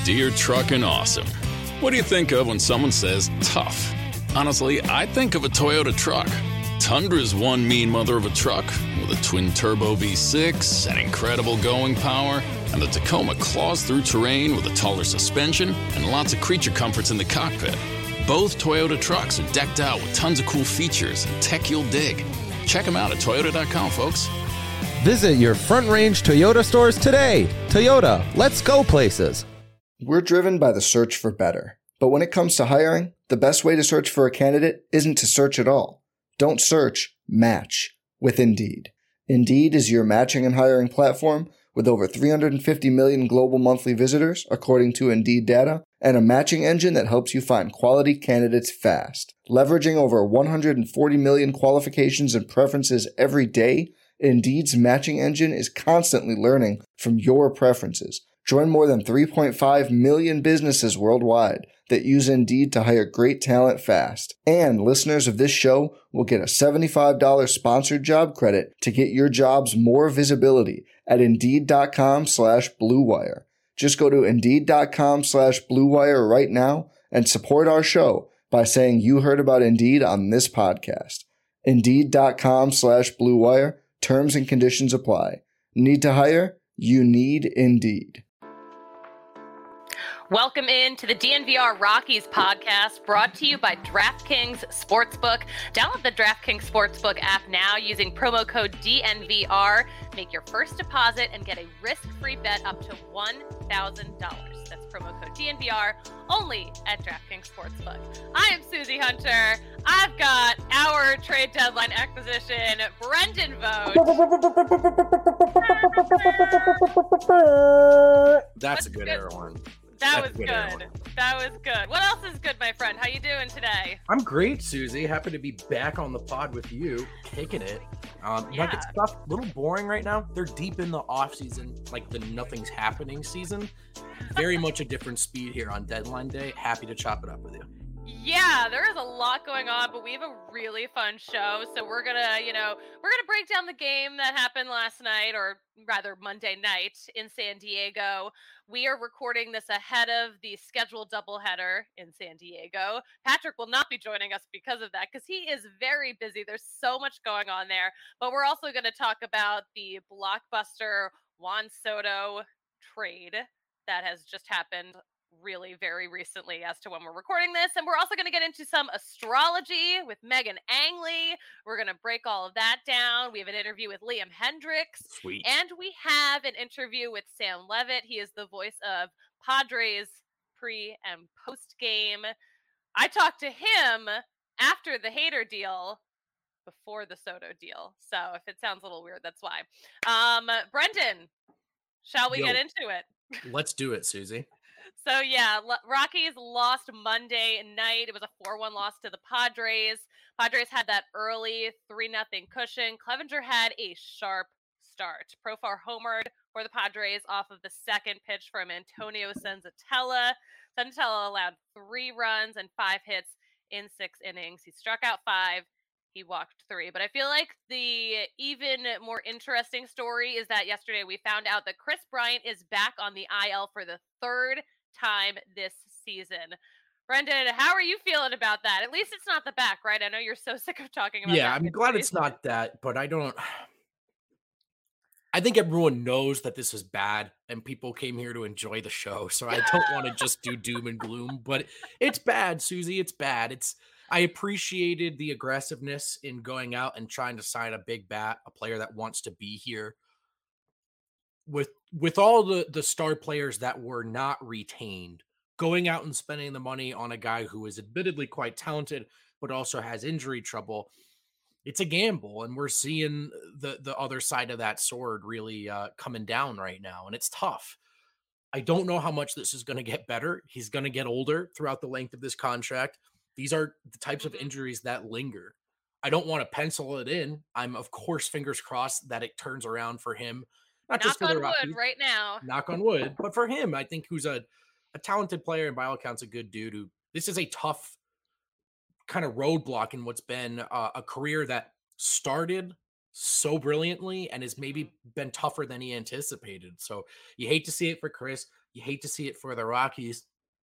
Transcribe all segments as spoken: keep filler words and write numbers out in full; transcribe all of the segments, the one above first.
Dear Truckin' Awesome. What do you think of when someone says tough? Honestly, I think of a Toyota truck. Tundra's one mean mother of a truck with a twin-turbo V six and incredible going power, and the Tacoma claws through terrain with a taller suspension and lots of creature comforts in the cockpit. Both Toyota trucks are decked out with tons of cool features and tech you'll dig. Check them out at toyota dot com, folks. Visit your Front Range Toyota stores today. Toyota, let's go places. We're driven by the search for better. But when it comes to hiring, the best way to search for a candidate isn't to search at all. Don't search, match with Indeed. Indeed is your matching and hiring platform with over three hundred fifty million global monthly visitors, according to Indeed data, and a matching engine that helps you find quality candidates fast. Leveraging over one hundred forty million qualifications and preferences every day, Indeed's matching engine is constantly learning from your preferences. Join more than three point five million businesses worldwide that use Indeed to hire great talent fast. And listeners of this show will get a seventy-five dollars sponsored job credit to get your jobs more visibility at Indeed.com slash Blue Wire. Just go to Indeed.com slash Blue Wire right now and support our show by saying you heard about Indeed on this podcast. Indeed.com slash Blue Wire. Terms and conditions apply. Need to hire? You need Indeed. Welcome in to the D N V R Rockies podcast, brought to you by DraftKings Sportsbook. Download the DraftKings Sportsbook app now using promo code D N V R. Make your first deposit and get a risk-free bet up to one thousand dollars. That's promo code D N V R only at DraftKings Sportsbook. I am Susie Hunter. I've got our trade deadline acquisition, Brendan Vogt. That's a good air horn. That That's was good. That was good. What else is good, my friend? How you doing today? I'm great, Susie. Happy to be back on the pod with you, kicking it. Um, Yeah. Nuggets stuff, a little boring right now. They're deep in the off season, like the nothing's happening season. Very much a different speed here on deadline day. Happy to chop it up with you. Yeah, there is a lot going on, but we have a really fun show. So we're gonna, you know, we're gonna break down the game that happened last night, or rather Monday night in San Diego. We are recording this ahead of the scheduled doubleheader in San Diego. Patrick will not be joining us because of that, because he is very busy. There's so much going on there. But we're also going to talk about the blockbuster Juan Soto trade that has just happened really very recently as to when we're recording this. And we're also going to get into some astrology with Megan Angley. We're going to break all of that down. We have an interview with Liam Hendricks. Sweet. And we have an interview with Sam Levitt. He is the voice of Padres pre and post game. I talked to him after the Hader deal, before the Soto deal. So if it sounds a little weird, that's why. Um, Brendan, shall we Yo. get into it? Let's do it, Susie. So yeah, L- Rockies lost Monday night. It was a four one loss to the Padres. Padres had that early three nothing cushion. Clevenger had a sharp start. Profar homered for the Padres off of the second pitch from Antonio Senzatella. Senzatella allowed three runs and five hits in six innings. He struck out five. He walked three. But I feel like the even more interesting story is that yesterday we found out that Chris Bryant is back on the I L for the third time this season. Brendan, how are you feeling about that? At least it's not the back, right? I know you're so sick of talking about Yeah, back I'm glad injuries. it's not that, but I don't. I think everyone knows that this is bad and people came here to enjoy the show. So I don't want to just do doom and gloom, but it's bad, Susie. It's bad. It's I appreciated the aggressiveness in going out and trying to sign a big bat, a player that wants to be here. With with all the, the star players that were not retained, going out and spending the money on a guy who is admittedly quite talented, but also has injury trouble, it's a gamble. And we're seeing the, the other side of that sword really uh, coming down right now. And it's tough. I don't know how much this is going to get better. He's going to get older throughout the length of this contract. These are the types of injuries that linger. I don't want to pencil it in. I'm, of course, fingers crossed that it turns around for him. Not Knock just for on the wood Rockies, right now. knock on wood, but for him, I think who's a, a talented player and by all accounts a good dude. Who this is a tough kind of roadblock in what's been uh, a career that started so brilliantly and has maybe been tougher than he anticipated. So you hate to see it for Chris. You hate to see it for the Rockies.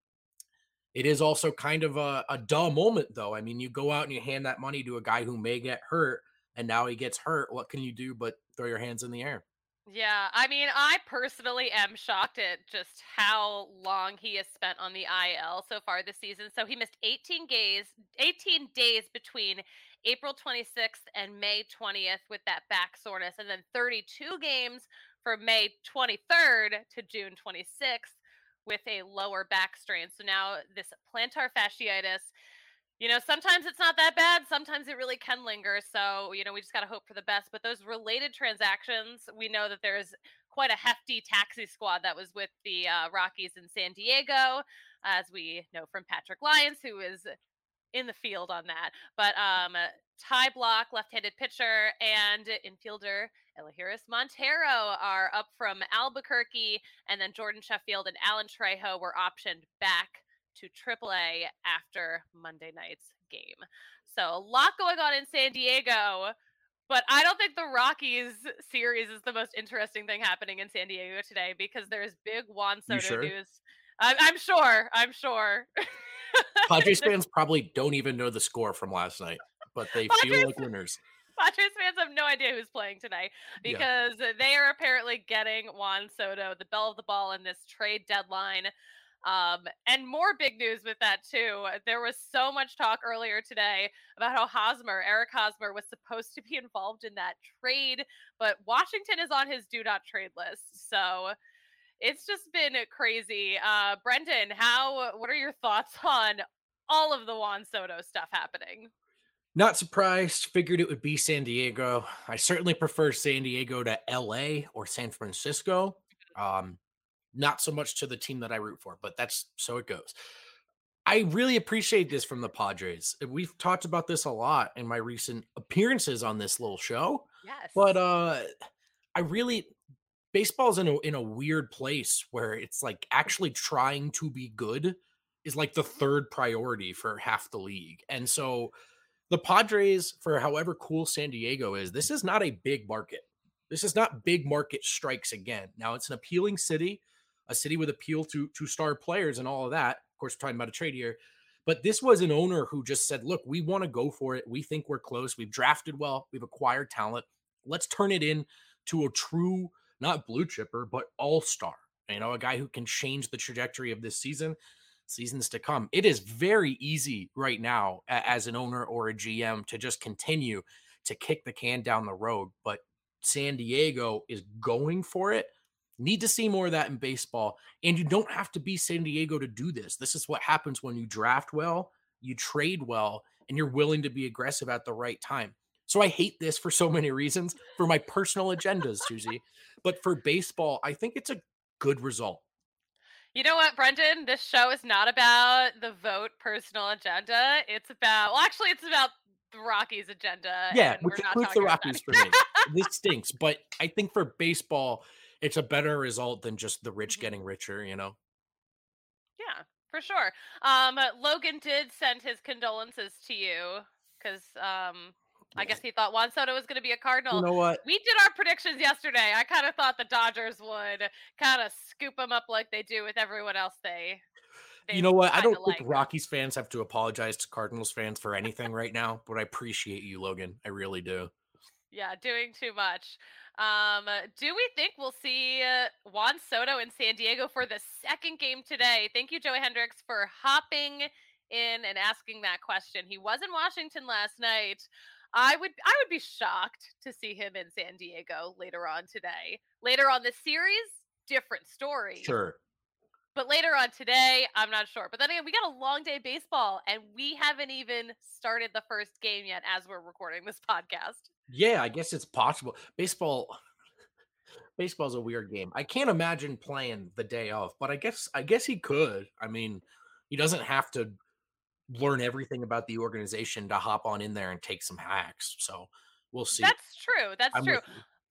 It is also kind of a, a dull moment, though. I mean, you go out and you hand that money to a guy who may get hurt, and now he gets hurt. What can you do but throw your hands in the air? Yeah, I mean, I personally am shocked at just how long he has spent on the I L so far this season. So he missed eighteen days, eighteen days between April twenty-sixth and May twentieth with that back soreness, and then thirty-two games from May twenty-third to June twenty-sixth with a lower back strain. So now this plantar fasciitis, you know, sometimes it's not that bad. Sometimes it really can linger. So, you know, we just got to hope for the best. But those related transactions, we know that there's quite a hefty taxi squad that was with the uh, Rockies in San Diego, as we know from Patrick Lyons, who is in the field on that. But um, Ty Block, left-handed pitcher, and infielder Elahiris Montero are up from Albuquerque, and then Jordan Sheffield and Alan Trejo were optioned back to triple A after Monday night's game. So a lot going on in San Diego, but I don't think the Rockies series is the most interesting thing happening in San Diego today, because there's big Juan Soto sure? news. I'm, I'm sure. I'm sure. Padres fans probably don't even know the score from last night, but they Padres, feel like winners. Padres fans have no idea who's playing tonight, because yeah. they are apparently getting Juan Soto, the belle of the ball, in this trade deadline. Um, and more big news with that, too. There was so much talk earlier today about how Hosmer, Eric Hosmer, was supposed to be involved in that trade, but Washington is on his do not trade list. So it's just been crazy. Uh, Brendan, how, what are your thoughts on all of the Juan Soto stuff happening? Not surprised. Figured it would be San Diego. I certainly prefer San Diego to L A or San Francisco. Um, Not so much to the team that I root for, but that's so it goes. I really appreciate this from the Padres. We've talked about this a lot in my recent appearances on this little show. Yes. But uh, I really, baseball's in a, in a weird place where it's like actually trying to be good is like the third priority for half the league. And so the Padres, for however cool San Diego is, this is not a big market. This is not big market strikes again. Now, it's an appealing city, a city with appeal to, to star players and all of that. Of course, we're talking about a trade here. But this was an owner who just said, look, we want to go for it. We think we're close. We've drafted well. We've acquired talent. Let's turn it into a true, not blue chipper, but all-star. You know, a guy who can change the trajectory of this season, seasons to come. It is very easy right now as an owner or a G M to just continue to kick the can down the road. But San Diego is going for it. Need to see more of that in baseball. And you don't have to be San Diego to do this. This is what happens when you draft well, you trade well, and you're willing to be aggressive at the right time. So I hate this for so many reasons, for my personal agendas, Susie. But for baseball, I think it's a good result. You know what, Brendan? This show is not about the vote personal agenda. It's about, well, actually, it's about the Rockies agenda. Yeah, which includes the Rockies for me. This stinks. But I think for baseball, it's a better result than just the rich getting richer, you know? Yeah, for sure. Um, Logan did send his condolences to you because um, I guess he thought Juan Soto was going to be a Cardinal. You know what? We did our predictions yesterday. I kind of thought the Dodgers would kind of scoop him up like they do with everyone else they You know what? I don't like. think Rockies fans have to apologize to Cardinals fans for anything right now, but I appreciate you, Logan. I really do. Yeah, doing too much. Um, do we think we'll see uh, Juan Soto in San Diego for the second game today? Thank you, Joey Hendricks, for hopping in and asking that question. He was in Washington last night. I would I would be shocked to see him in San Diego later on today. Later on this series, different story. Sure. But later on today, I'm not sure. But then again, we got a long day of baseball, and we haven't even started the first game yet as we're recording this podcast. Yeah, I guess it's possible. Baseball, baseball's a weird game. I can't imagine playing the day of, but I guess I guess he could. I mean, he doesn't have to learn everything about the organization to hop on in there and take some hacks. So we'll see. That's true. That's I'm true. with you.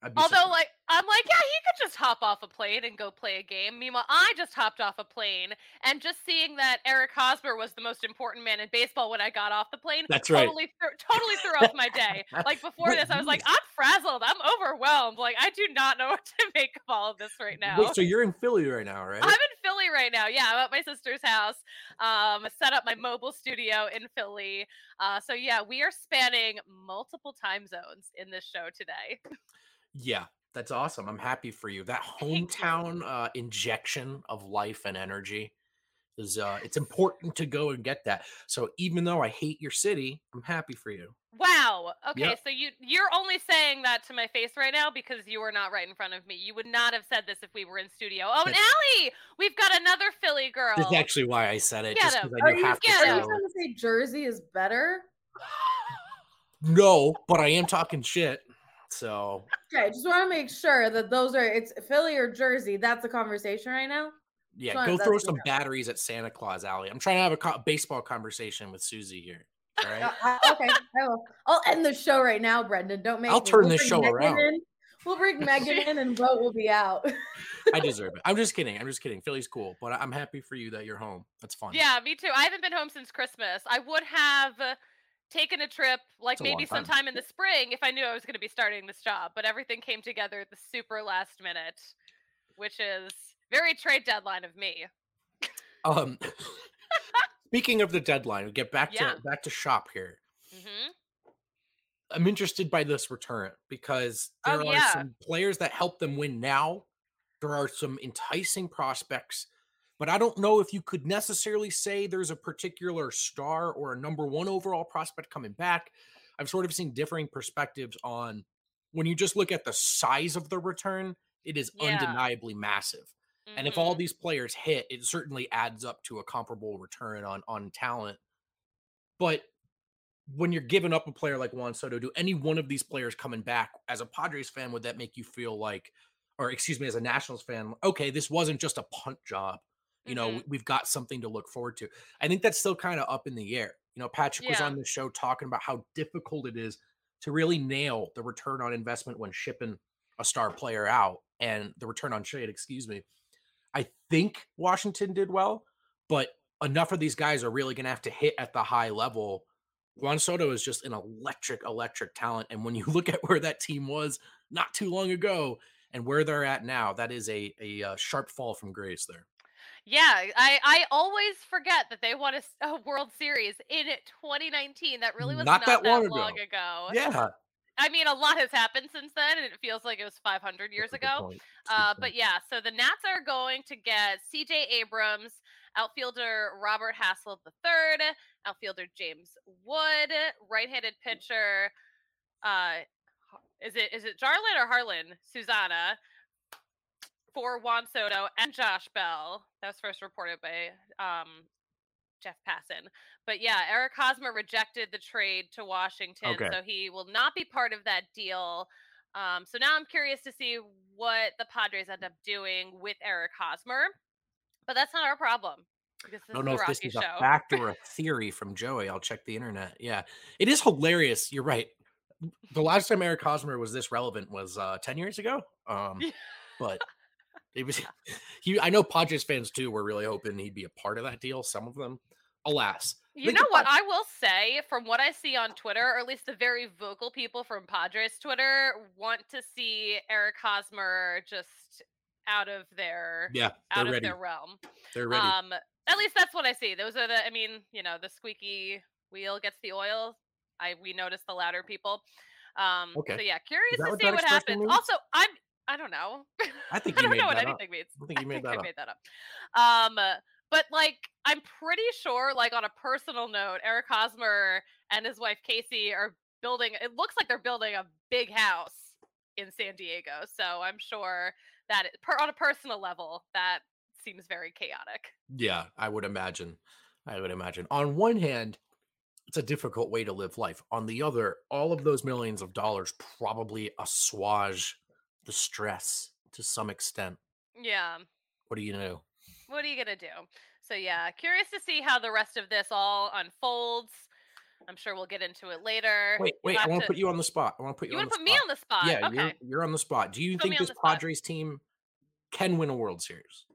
I'd be Although, surprised. like, I'm like, yeah, he could just hop off a plane and go play a game. Meanwhile, I just hopped off a plane, and just seeing that Eric Hosmer was the most important man in baseball when I got off the plane That's right. totally, threw, totally threw off my day. Like before Wait, this, I was like, nice. I'm frazzled, I'm overwhelmed. Like, I do not know what to make of all of this right now. Wait, so you're in Philly right now, right? I'm in Philly right now. Yeah, I'm at my sister's house. Um, set up my mobile studio in Philly. Uh, so yeah, we are spanning multiple time zones in this show today. Yeah, that's awesome. I'm happy for you. That Thank you. hometown uh, injection of life and energy is uh, it's important to go and get that. So even though I hate your city, I'm happy for you. Wow. Okay, Yep. so you you're only saying that to my face right now because you are not right in front of me. You would not have said this if we were in studio. Oh, and That's, Allie, we've got another Philly girl. that's actually why I said it, Get just him. because I Are knew you, half the get are you him. show. trying to say Jersey is better? No, but I am talking shit. So Okay, just want to make sure that those are it's Philly or Jersey. That's the conversation right now. yeah, Sure, go that's throw the- some batteries at Santa Claus Alley. I'm trying to have a co- baseball conversation with Susie here. All right. Uh, I- okay, I will. I'll end the show right now, Brendan. Don't make I'll me. turn We'll this bring show Megan around. in. We'll bring Megan in and vote will be out. I deserve it. I'm just kidding. I'm just kidding. Philly's cool, but I- I'm happy for you that you're home. That's fun. Yeah, me too. I haven't been home since Christmas. I would have uh, taken a trip like It's a maybe long time. sometime in the spring if I knew I was going to be starting this job, but everything came together at the super last minute, which is very trade deadline of me. Um, speaking of the deadline, we get back Yeah. to back to shop here. Hmm. I'm interested by this return because there Oh, are yeah. some players that help them win now. There are some enticing prospects, but I don't know if you could necessarily say there's a particular star or a number one overall prospect coming back. I've sort of seen differing perspectives on when you just look at the size of the return, it is Yeah. undeniably massive. And if all Mhm. these players hit, it certainly adds up to a comparable return on on talent. But when you're giving up a player like Juan Soto, do any one of these players coming back as a Padres fan, would that make you feel like, or excuse me, as a Nationals fan, okay, this wasn't just a punt job. You know, Mhm. we- we've got something to look forward to. I think that's still kind of up in the air. You know, Patrick was Yeah. on the show talking about how difficult it is to really nail the return on investment when shipping a star player out and the return on trade, excuse me. I think Washington did well, but enough of these guys are really going to have to hit at the high level. Juan Soto is just an electric, electric talent. And when you look at where that team was not too long ago and where they're at now, that is a, a, uh sharp fall from grace there. Yeah, I, I always forget that they won a, s- a World Series in twenty nineteen. That really was Not not, that that, long long ago. ago. Yeah. I mean, a lot has happened since then, and it feels like it was five hundred years That's a good ago. point. That's a good Uh, point. but yeah, so the Nats are going to get C J Abrams, outfielder Robert Hassel the third, outfielder James Wood, right-handed pitcher. Uh, is it is it Jarlin or Harlan Susanna for Juan Soto and Josh Bell? That was first reported by um, Jeff Passan. But yeah, Eric Hosmer rejected the trade to Washington, Okay. so he will not be part of that deal. Um, so now I'm curious to see what the Padres end up doing with Eric Hosmer. But that's not our problem because this I don't is know a if Rocky this is show. a fact or a theory from Joey. I'll check the internet. Yeah, it is hilarious. You're right. The last time Eric Hosmer was this relevant was uh, ten years ago. Um, but it was he. I know Padres fans too were really hoping he'd be a part of that deal. Some of them, alas. I You think know the what Pad- I will say, from what I see on Twitter, or at least the very vocal people from Padres Twitter, want to see Eric Hosmer just out of their Yeah, out they're of ready. their realm. They're ready. Um, at least that's what I see. Those are the, I mean, you know, the squeaky wheel gets the oil. I we notice the louder people. Um, Okay. so yeah, curious that to what see that what expression happens. means? Also, I'm I don't know. I think I you don't made know what that up. anything means. I think you made that I up. made that up. Um, but like, I'm pretty sure, like on a personal note, Eric Hosmer and his wife Casey are building. It looks like they're building a big house in San Diego. So I'm sure that it, per, on a personal level, that seems very chaotic. Yeah, I would imagine. I would imagine. On one hand, it's a difficult way to live life. On the other, all of those millions of dollars probably assuage the stress to some extent. Yeah. What do you know? What are you gonna do? So yeah, curious to see how the rest of this all unfolds. I'm sure we'll get into it later. Wait, You'll wait, I have want to to- put you on the spot. I want to put you, You on want the to put me spot. on the spot? Yeah, Okay. you're you're on the spot. Do you Put me think on this the spot. Padres team can win a World Series?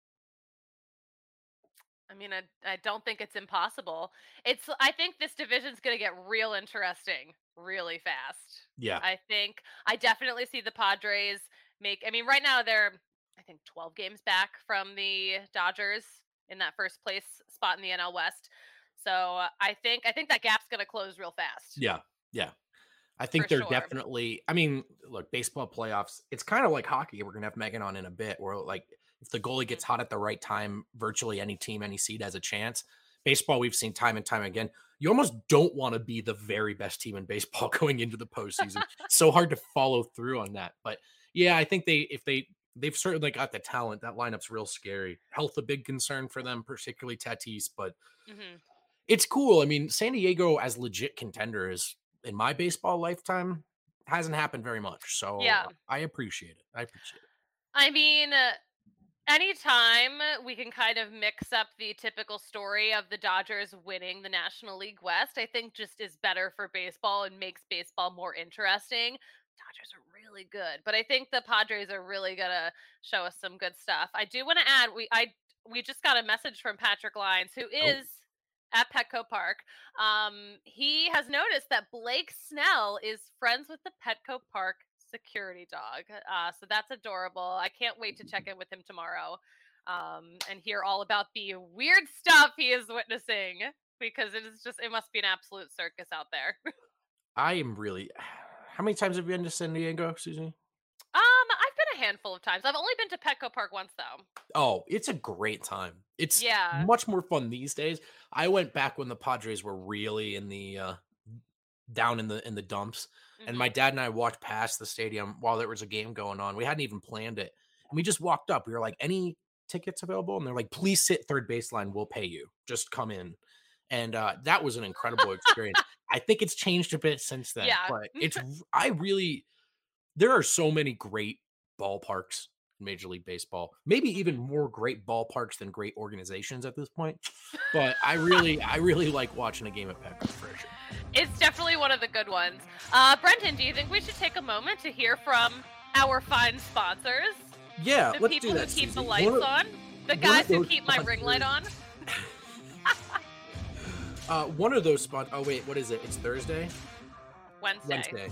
I mean, I, I don't think it's impossible. It's I think this division's going to get real interesting really fast. Yeah. I think I definitely see the Padres make I mean, right now they're I think twelve games back from the Dodgers in that first place spot in the N L West. So, uh, I think I think that gap's going to close real fast. Yeah. Yeah. I think For they're sure. definitely, I mean, look, baseball playoffs, it's kind of like hockey. We're going to have Megan on in a bit where, like, if the goalie gets hot at the right time, virtually any team, any seed has a chance. Baseball, we've seen time and time again. You almost don't want to be the very best team in baseball going into the postseason. So hard to follow through on that. But yeah, I think they, if they, they've certainly got the talent. That lineup's real scary. Health, a big concern for them, particularly Tatis, but Mhm. it's cool. I mean, San Diego as legit contender is, in my baseball lifetime, hasn't happened very much. So Yeah. I appreciate it. I appreciate it. I mean, uh, anytime we can kind of mix up the typical story of the Dodgers winning the National League West, I think just is better for baseball and makes baseball more interesting. Dodgers are really good, but I think the Padres are really gonna show us some good stuff. I do want to add we I we just got a message from Patrick Lyons, who is at Petco Park. Um, he has noticed that Blake Snell is friends with the Petco Park security dog. Uh, so that's adorable. I can't wait to check in with him tomorrow um, and hear all about the weird stuff he is witnessing because it is just, it must be an absolute circus out there. I am really. How many times have you been to San Diego, Susie? Um, I've been a handful of times. I've only been to Petco Park once though. Oh, it's a great time. It's Yeah. much more fun these days. I went back when the Padres were really in the uh, down in the in the dumps, and Mhm. my dad and I walked past the stadium while there was a game going on. We hadn't even planned it, and we just walked up. We were like, "Any tickets available?" And they're like, "Please sit third baseline. We'll pay you. Just come in." And uh, that was an incredible experience. I think it's changed a bit since then, Yeah. but it's I really there are so many great ballparks in Major League Baseball. Maybe even more great ballparks than great organizations at this point. But I really, I really like watching a game at Petco for sure. It's definitely one of the good ones. Uh, Brendan, do you think we should take a moment to hear from our fine sponsors? Yeah, The let's people do that. who keep the Susie. lights One of- on? The one of guys who those keep my ring light on? Uh, one of those spots. Oh wait, what is it? It's Thursday. Wednesday. Wednesday.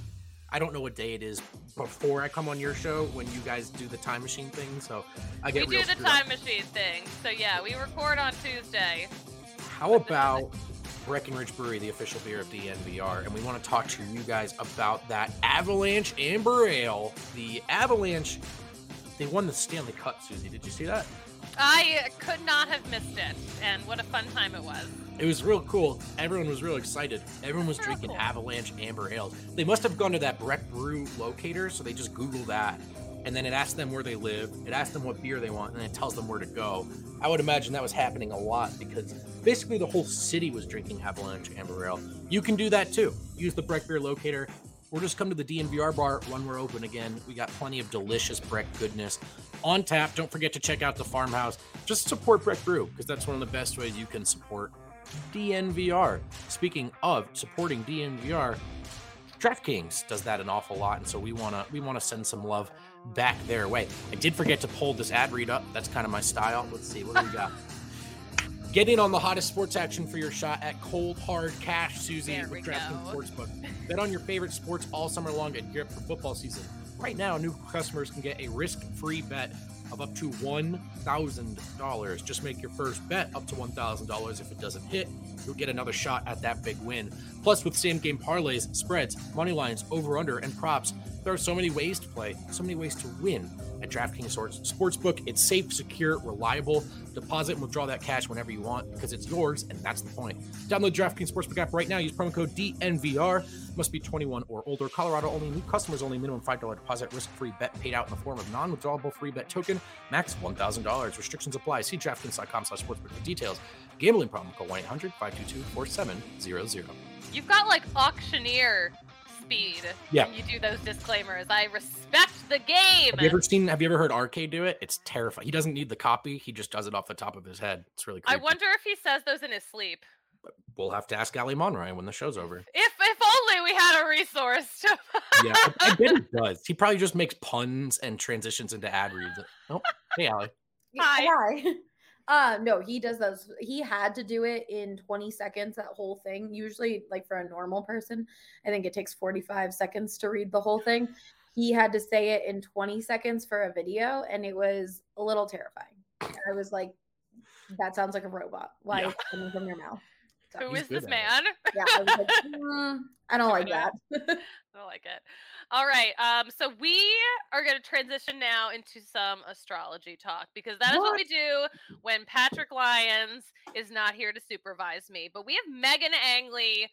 I don't know what day it is before I come on your show when you guys do the time machine thing. So I We get do real the screwed up. time machine thing. So yeah, we record on Tuesday. How about Breckenridge Brewery, the official beer of D N V R? And we want to talk to you guys about that Avalanche Amber Ale. The Avalanche, they won the Stanley Cup, Susie. Did you see that? I could not have missed it, and what a fun time it was. It was real cool. Everyone was real excited. Everyone was Real drinking cool. Avalanche Amber Ales. They must have gone to that Breck Brew locator, so they just Googled that. And then it asked them where they live. It asked them what beer they want, and then it tells them where to go. I would imagine that was happening a lot because basically the whole city was drinking Avalanche Amber Ale. You can do that too. Use the Breck Beer locator, or just come to the D N V R bar when we're open again. We got plenty of delicious Breck goodness on tap. Don't forget to check out the farmhouse. Just support Breck Brew because that's one of the best ways you can support D N V R. Speaking of supporting D N V R, DraftKings does that an awful lot, and so we wanna we wanna send some love back their way. I did forget to pull this ad read up. That's kind of my style. Let's see what do we got. Get in on the hottest sports action for your shot at cold hard cash, Susie, There with we DraftKings go. Sportsbook. Bet on your favorite sports all summer long and gear up for football season. Right now, new customers can get a risk-free bet of up to one thousand dollars. Just make your first bet up to one thousand dollars. If it doesn't hit, you'll get another shot at that big win. Plus, with same-game parlays, spreads, money lines, over-under, and props, there are so many ways to play, so many ways to win at DraftKings Sportsbook. It's safe, secure, reliable. Deposit and withdraw that cash whenever you want because it's yours, and that's the point. Download DraftKings Sportsbook app right now. Use promo code D N V R. Must be twenty-one or older. Colorado only. New customers only. Minimum five dollars deposit. Risk-free bet paid out in the form of non-withdrawable free bet token. Max one thousand dollars. Restrictions apply. See DraftKings.com slash sportsbook for details. Gambling problem. Call one eight hundred five two two four seven zero zero. You've got like auctioneer speed Yeah. when you do those disclaimers. I respect the game. Have you ever seen, have you ever heard Arcade do it? It's terrifying. He doesn't need the copy. He just does it off the top of his head. It's really I creepy. wonder if he says those in his sleep. we'll have to ask Ali Monroy when the show's over. If if only we had a resource to Yeah, I, I bet he does. He probably just makes puns and transitions into ad reads. Oh, hey, Ali. Hi. Hi. Uh, no, he does those. He had to do it in twenty seconds, that whole thing. Usually, like for a normal person, I think it takes forty-five seconds to read the whole thing. He had to say it in twenty seconds for a video, and it was a little terrifying. I was like, that sounds like a robot. Why Yeah. is it coming from your mouth? So, Who He's is good this at man? yeah, I was like, mm, I don't like that. I like it. All right. Um, so we are going to transition now into some astrology talk because that is what we do when Patrick Lyons is not here to supervise me. But we have Megan Angley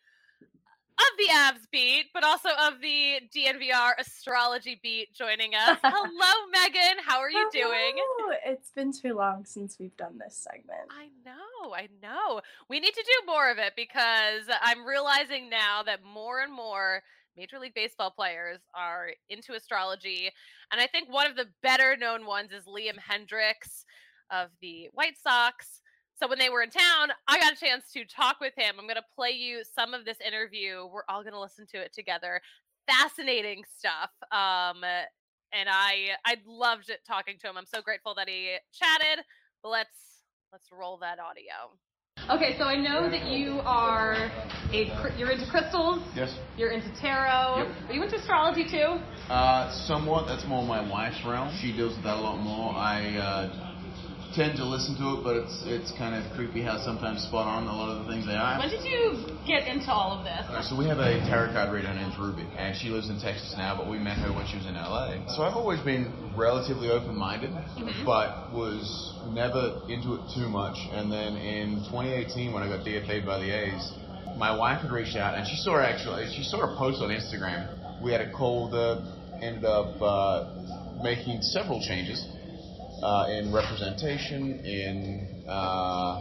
of the Avs beat, but also of the D N V R astrology beat joining us. Hello, Megan. How are you doing? Hello. It's been too long since we've done this segment. I know, I know. We need to do more of it because I'm realizing now that more and more Major League Baseball players are into astrology. And I think one of the better known ones is Liam Hendriks of the White Sox. So when they were in town, I got a chance to talk with him. I'm going to play you some of this interview. We're all going to listen to it together. Fascinating stuff. Um, and I I loved it talking to him. I'm so grateful that he chatted. But let's let's roll that audio. Okay, so I know that you are a you're into crystals. Yes. You're into tarot. Yep. Are you into astrology too? Uh, somewhat. That's more my wife's realm. She deals with that a lot more. I uh, tend to listen to it, but it's it's kind of creepy how sometimes spot on a lot of the things they are. When did you get into all of this? Uh, so we have a tarot card reader named Ruby, and she lives in Texas now, but we met her when she was in L A. So I've always been relatively open-minded, mm-hmm. but was never into it too much. And then in twenty eighteen, when I got D F A'd by the A's, my wife had reached out, and she saw actually she saw a post on Instagram. We had a call that ended up uh, making several changes uh, in representation, in uh,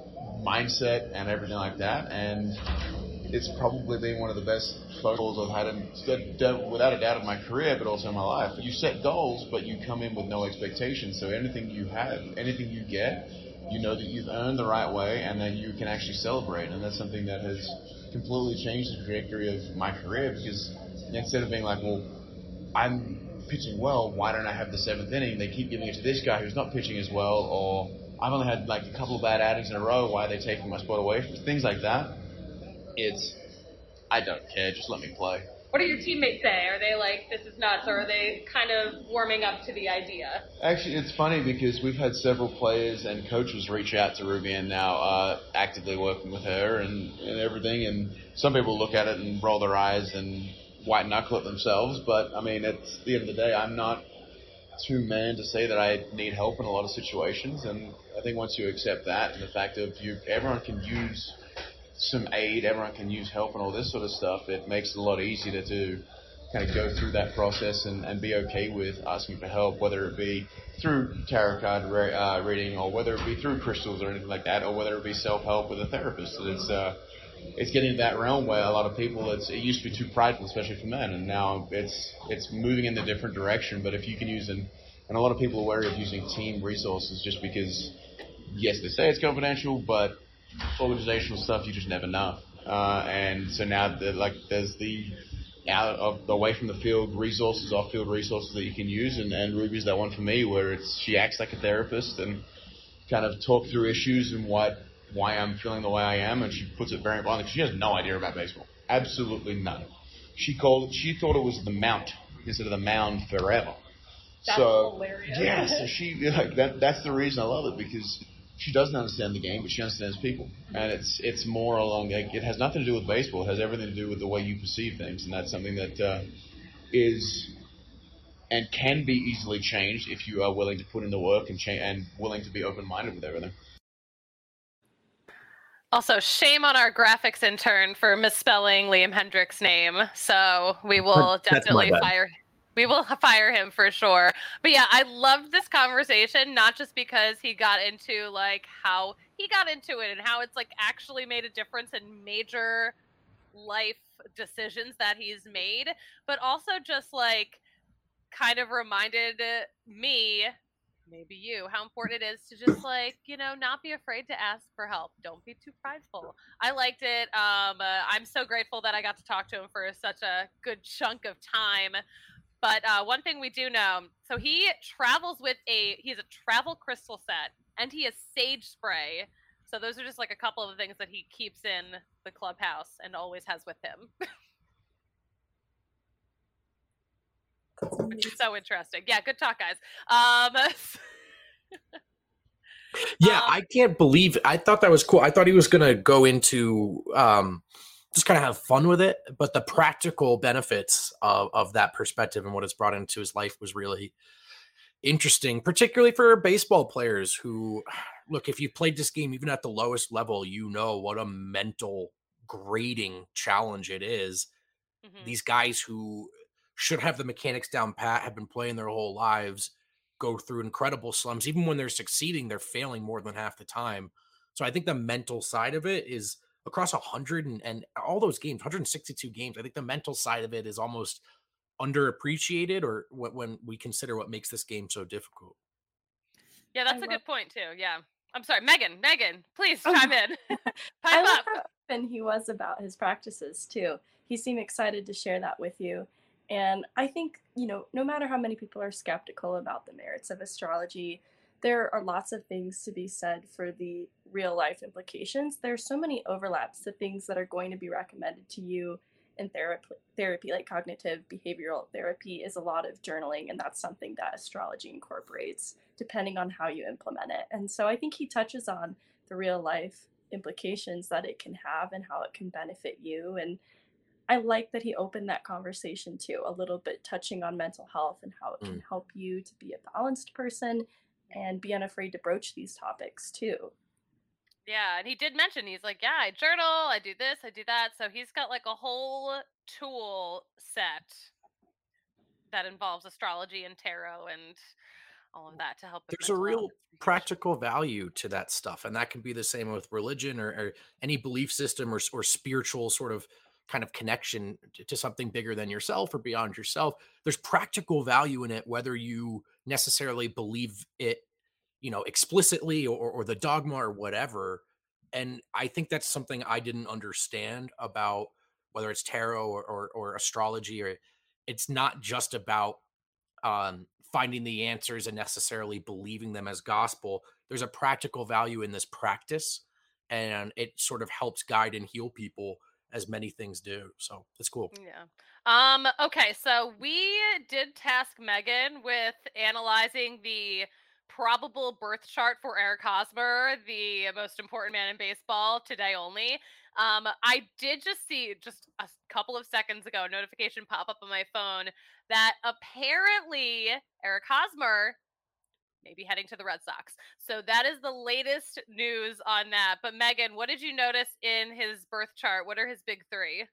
mindset, and everything like that. And it's probably been one of the best phone calls I've had, in, without a doubt, in my career, but also in my life. You set goals, but you come in with no expectations. So anything you have, anything you get, you know that you've earned the right way, and that you can actually celebrate. And that's something that has completely changed the trajectory of my career, because instead of being like, well, I'm pitching well, why don't I have the seventh inning? They keep giving it to this guy who's not pitching as well, or I've only had like a couple of bad outings in a row, why are they taking my spot away from things like that? It's, I don't care, just let me play. What do your teammates say? Are they like, this is nuts, or are they kind of warming up to the idea? Actually, it's funny because we've had several players and coaches reach out to Ruby and now uh, actively working with her and, and everything. And some people look at it and roll their eyes and white knuckle it themselves. But, I mean, at the end of the day, I'm not too man to say that I need help in a lot of situations. And I think once you accept that and the fact of you, everyone can use some aid, everyone can use help and all this sort of stuff, it makes it a lot easier to, to kind of go through that process and, and be okay with asking for help, whether it be through tarot card re- uh, reading, or whether it be through crystals or anything like that, or whether it be self-help with a therapist. It's uh, it's getting to that realm where a lot of people, it's, it used to be too prideful, especially for men, and now it's it's moving in a different direction. But if you can use, an, and a lot of people are wary of using team resources just because, yes, they say it's confidential, but organizational stuff you just never know, uh, and so now the, like there's the out of away from the field resources, off field resources that you can use, and, and Ruby's that one for me where it's she acts like a therapist and kind of talk through issues and what why I'm feeling the way I am, and she puts it very bluntly. She has no idea about baseball, absolutely none. She called she thought it was the Mount instead of the Mound forever. That's so hilarious. yeah, so she like that. That's the reason I love it, because she doesn't understand the game, but she understands people. And it's it's more along, like, it has nothing to do with baseball. It has everything to do with the way you perceive things. And that's something that uh, is and can be easily changed if you are willing to put in the work and cha- and willing to be open-minded with everything. Also, shame on our graphics intern for misspelling Liam Hendriks' name. So we will definitely fire We will fire him for sure. But yeah, I loved this conversation, not just because he got into like how he got into it and how it's like actually made a difference in major life decisions that he's made, but also just like kind of reminded me maybe you, how important it is to just like, you know, not be afraid to ask for help. Don't be too prideful. I liked it. Um, uh, I'm so grateful that I got to talk to him for such a good chunk of time. But uh, one thing we do know, so he travels with a, he has a travel crystal set and he has sage spray. So those are just like a couple of the things that he keeps in the clubhouse and always has with him. Which is so interesting. Yeah, good talk, guys. Um, yeah, um, I can't believe I thought that was cool. I thought he was gonna go into um, just kind of have fun with it, but the practical benefits of, of that perspective and what it's brought into his life was really interesting, particularly for baseball players who, look, if you've played this game even at the lowest level, you know what a mental grading challenge it is. mhm. These guys who should have the mechanics down pat, have been playing their whole lives, go through incredible slumps. Even when they're succeeding, they're failing more than half the time. So I think the mental side of it is across one hundred and, and all those games, one hundred sixty-two games. I think the mental side of it is almost underappreciated, or what when we consider what makes this game so difficult. Yeah, that's I a love- good point too. Yeah. I'm sorry, Megan. Megan, please Oh, chime in. I Pipe love up. how open he was about his practices too. He seemed excited to share that with you. And I think, you know, no matter how many people are skeptical about the merits of astrology, there are lots of things to be said for the real life implications. There's so many overlaps to things that are going to be recommended to you in therapy, therapy like cognitive behavioral therapy is a lot of journaling, and that's something that astrology incorporates depending on how you implement it. And so I think he touches on the real life implications that it can have and how it can benefit you. And I like that he opened that conversation too, a little bit touching on mental health and how it can Mm. help you to be a balanced person and be unafraid to broach these topics too. Yeah, and he did mention he's like, yeah, I journal, I do this, I do that. So he's got like a whole tool set that involves astrology and tarot and all of that to help with There's a mental health. real It's huge. practical value to that stuff, and that can be the same with religion or, or any belief system or, or spiritual sort of kind of connection to, to something bigger than yourself or beyond yourself. There's practical value in it, whether you necessarily believe it, you know, explicitly or, or the dogma or whatever. And I think that's something I didn't understand about whether it's tarot or, or, or astrology, or it's not just about um, finding the answers and necessarily believing them as gospel. There's a practical value in this practice, and it sort of helps guide and heal people as many things do. So it's cool. Yeah. Um, okay, so we did task Megan with analyzing the probable birth chart for Eric Hosmer, the most important man in baseball, today only. Um, I did just see just a s- couple of seconds ago a notification pop up on my phone that apparently Eric Hosmer may be heading to the Red Sox. So that is the latest news on that. But Megan, what did you notice in his birth chart? What are his big three?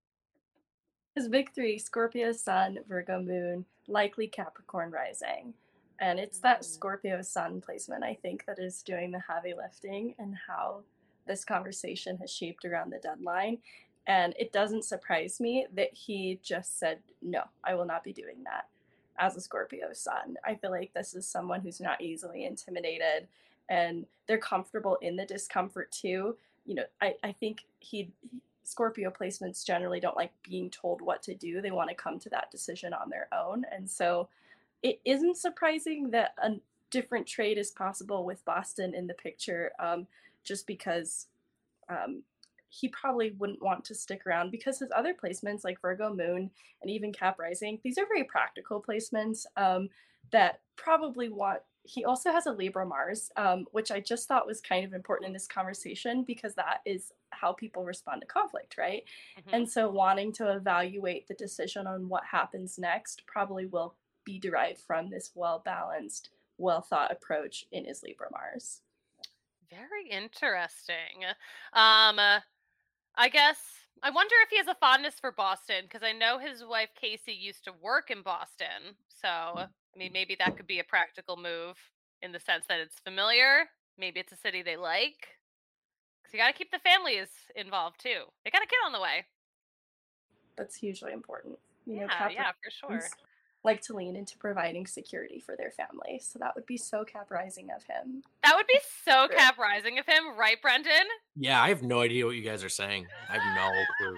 His big three: Scorpio Sun, Virgo Moon, likely Capricorn Rising. And it's that Mm. Scorpio Sun placement, I think, that is doing the heavy lifting and how this conversation has shaped around the deadline. And it doesn't surprise me that he just said, no, I will not be doing that as a Scorpio Sun. I feel like this is someone who's not easily intimidated and they're comfortable in the discomfort too. You know, I, I think he Scorpio placements generally don't like being told what to do. They want to come to that decision on their own. And so it isn't surprising that a different trade is possible with Boston in the picture, um, just because um, he probably wouldn't want to stick around because his other placements, like Virgo Moon and even Cap Rising, these are very practical placements um, that probably want. He also has a Libra Mars, um, which I just thought was kind of important in this conversation because that is how people respond to conflict, right? Mhm. And so wanting to evaluate the decision on what happens next probably will be derived from this well-balanced, well-thought approach in his Libra Mars. Very interesting. Um, uh, I guess I wonder if he has a fondness for Boston because I know his wife Casey used to work in Boston. So, I mean, maybe that could be a practical move in the sense that it's familiar. Maybe it's a city they like. Because you got to keep the families involved too. They got a kid on the way. That's hugely important. You know, Yeah, Cap yeah, for sure. like to lean into providing security for their family. So that would be so Cap Rising of him. That would be so Cap Rising of him, right, Brendan? Yeah, I have no idea what you guys are saying. I have no clue.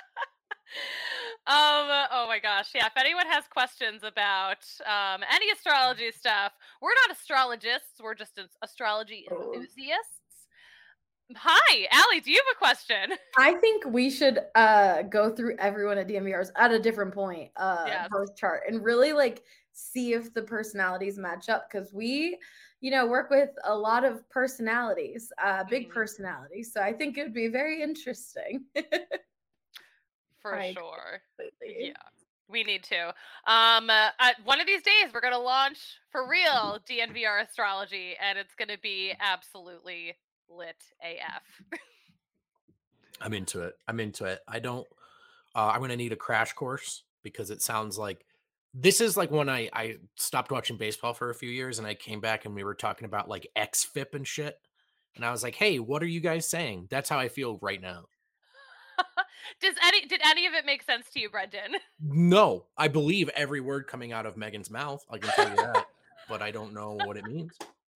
Um, oh my gosh. Yeah, if anyone has questions about um, any astrology stuff, we're not astrologists, we're just astrology enthusiasts. Hi, Allie, do you have a question? I think we should uh, go through everyone at D N V R's at a different point, uh, Yes. birth chart, and really like see if the personalities match up, because we, you know, work with a lot of personalities, uh, big Mhm. personalities. So I think it would be very interesting. For I sure. Completely. Yeah, we need to. Um, uh, uh, one of these days, we're gonna launch for real D N V R astrology, and it's gonna be absolutely lit A F. I'm into it. I'm into it. I don't. Uh, I'm gonna need a crash course because it sounds like this is like when I I stopped watching baseball for a few years and I came back and we were talking about like X F I P and shit, and I was like, hey, what are you guys saying? That's how I feel right now. Does any did any of it make sense to you, Brendan? No, I believe every word coming out of Megan's mouth. I can tell you that, but I don't know what it means.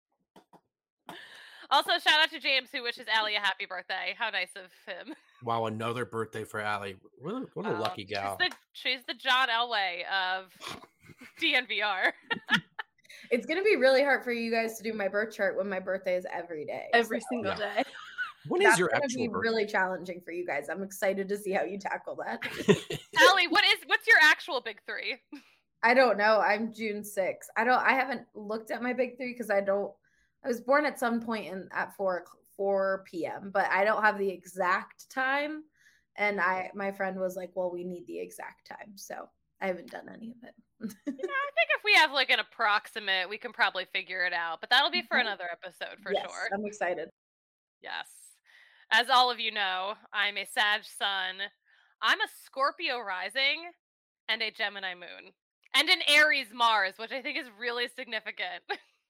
Also, shout out to James who wishes Allie a happy birthday. How nice of him. Wow, another birthday for Allie. What a, what a Wow. lucky gal. She's the she's the John Elway of D N V R. It's gonna be really hard for you guys to do my birth chart when my birthday is every day. Every So single Yeah. day. When is that's your gonna actual be birthday? really challenging for you guys. I'm excited to see how you tackle that. Allie, what is what's your actual big three? I don't know. I'm June sixth. I don't. I haven't looked at my big three because I don't. I was born at some point in at four four p.m. but I don't have the exact time. And I my friend was like, "Well, we need the exact time," so I haven't done any of it. I think if we have like an approximate, we can probably figure it out. But that'll be for Mhm. another episode for Yes, sure. I'm excited. Yes. As all of you know, I'm a Sag Sun. I'm a Scorpio rising and a Gemini moon. And an Aries Mars, which I think is really significant.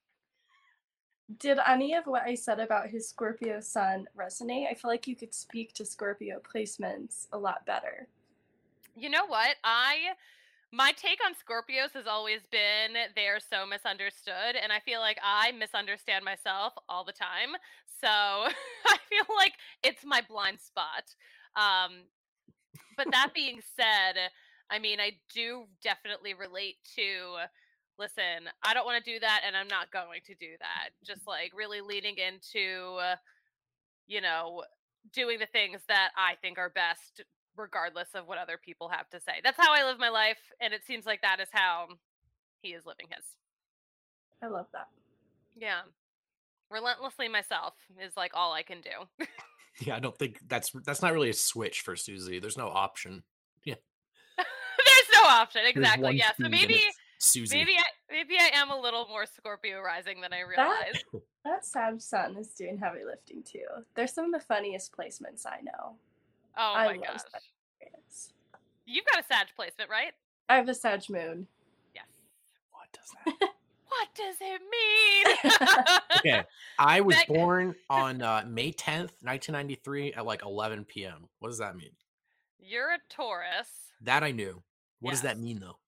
Did any of what I said about his Scorpio sun resonate? I feel like you could speak to Scorpio placements a lot better. You know what? I my take on Scorpios has always been they're so misunderstood, and I feel like I misunderstand myself all the time. So I feel like it's my blind spot. Um, but that being said, I mean, I do definitely relate to listen, I don't want to do that, and I'm not going to do that. Just like really leaning into, uh, you know, doing the things that I think are best, regardless of what other people have to say. That's how I live my life, and it seems like that is how he is living his. I love that. Yeah. Relentlessly myself is like all I can do. Yeah, I don't think that's that's not really a switch for Susie. There's no option. Yeah, There's no option. there's Exactly. one Yeah. So speed and maybe it's Susie. maybe I maybe I am a little more Scorpio rising than I That realize. that Sag sun is doing heavy lifting too. They're some of the funniest placements I know. Oh I my love gosh. Sagittarius. You've got a Sag placement, right? I have a Sag moon. Yes. What does that? What does it mean? Okay, I was Meg- born on uh, May tenth, nineteen ninety-three, at like eleven p.m. What does that mean? You're a Taurus. That I knew. What does that Yes. mean though?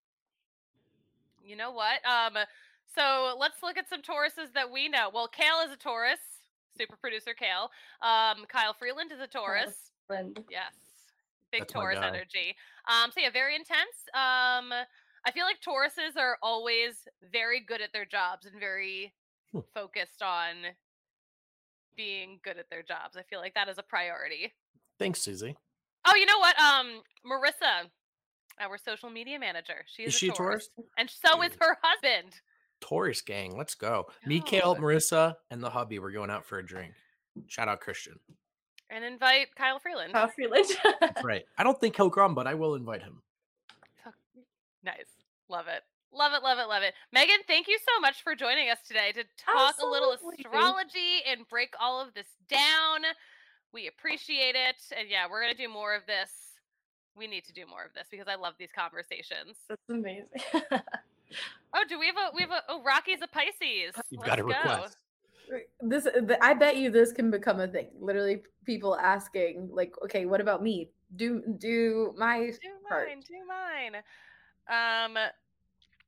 You know what? Um, so let's look at some Tauruses that we know. Well, Kale is a Taurus. Super producer Kale. Um, Kyle Freeland is a Taurus. Friend. Yes. Big That's my Taurus guy. energy. Um, so yeah, very intense. Um, I feel like Tauruses are always very good at their jobs and very Hmm. focused on being good at their jobs. I feel like that is a priority. Thanks, Susie. Oh, you know what? Um, Marissa, our social media manager. She is, Is she a Taurus. Taurus? And so is her husband. Taurus gang, let's go. Me, Kale, Go. Marissa, and the hubby. We're going out for a drink. Shout out Christian. And invite Kyle Freeland. Kyle Freeland. That's right. I don't think he'll come, but I will invite him. Nice. Love it. Love it, love it, love it. Megan, thank you so much for joining us today to talk a little Absolutely. astrology and break all of this down. We appreciate it. And yeah, we're going to do more of this. We need to do more of this because I love these conversations. That's amazing. Oh, do we have a we have a oh Rocky's a Pisces. You've Let's got a go. request. This, th- I bet you this can become a thing. Literally, people asking like, "Okay, what about me? Do do my Do part." mine, do mine. Um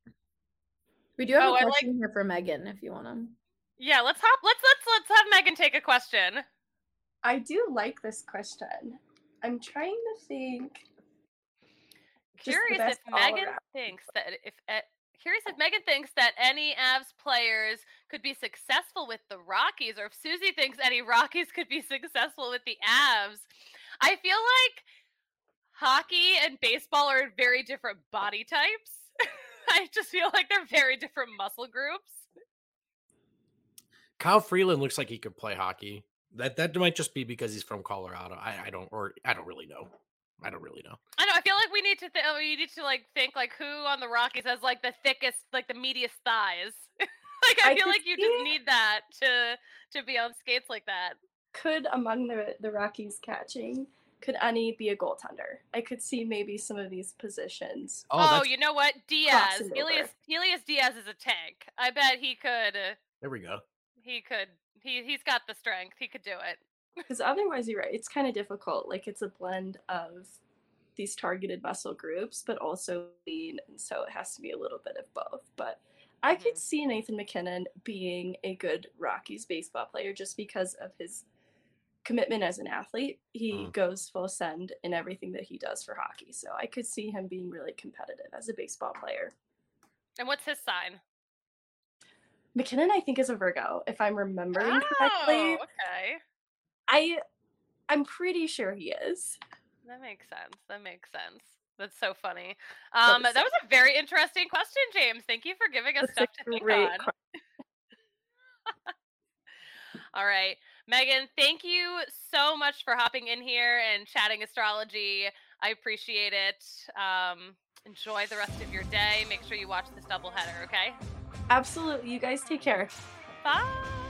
We do have Oh, a I question like- here for Megan if you want to. Yeah, let's hop. Let's let's let's have Megan take a question. I do like this question. I'm trying to think. just the Curious best if Megan all-around thinks that if uh, curious if Megan thinks that any Avs players could be successful with the Rockies, or if Susie thinks any Rockies could be successful with the Avs. I feel like hockey and baseball are very different body types. I just feel like they're very different muscle groups. Kyle Freeland looks like he could play hockey. That that might just be because he's from Colorado. I, I don't, or I don't really know. I don't really know. I know. I feel like we need to. Th- we need to like think like who on the Rockies has like the thickest, like the meatiest thighs. Like I, I feel could like you see- just need that to to be on skates like that. Could among the the Rockies catching, could any be a goaltender? I could see maybe some of these positions. Oh, that's- you know what? Diaz, crossing Elias, over. Elias Diaz is a tank. I bet he could. Uh, there we go. he could. He he's got the strength. He could do it. Because otherwise, you're right. It's kind of difficult. Like it's a blend of these targeted muscle groups, but also lean, and so it has to be a little bit of both. But I could Mhm. see Nathan MacKinnon being a good Rockies baseball player just because of his commitment as an athlete. He Mm. goes full send in everything that he does for hockey. So I could see him being really competitive as a baseball player. And what's his sign? McKinnon, I think, is a Virgo, if I'm remembering Oh, correctly. okay. I, I'm pretty sure he is. That makes sense. That makes sense. That's so funny. Um, is that was a very interesting question, James. Thank you for giving us That's stuff a to think great on. question. All right, Megan, thank you so much for hopping in here and chatting astrology. I appreciate it. Um, enjoy the rest of your day. Make sure you watch this doubleheader, okay? Absolutely. You guys take care. Bye.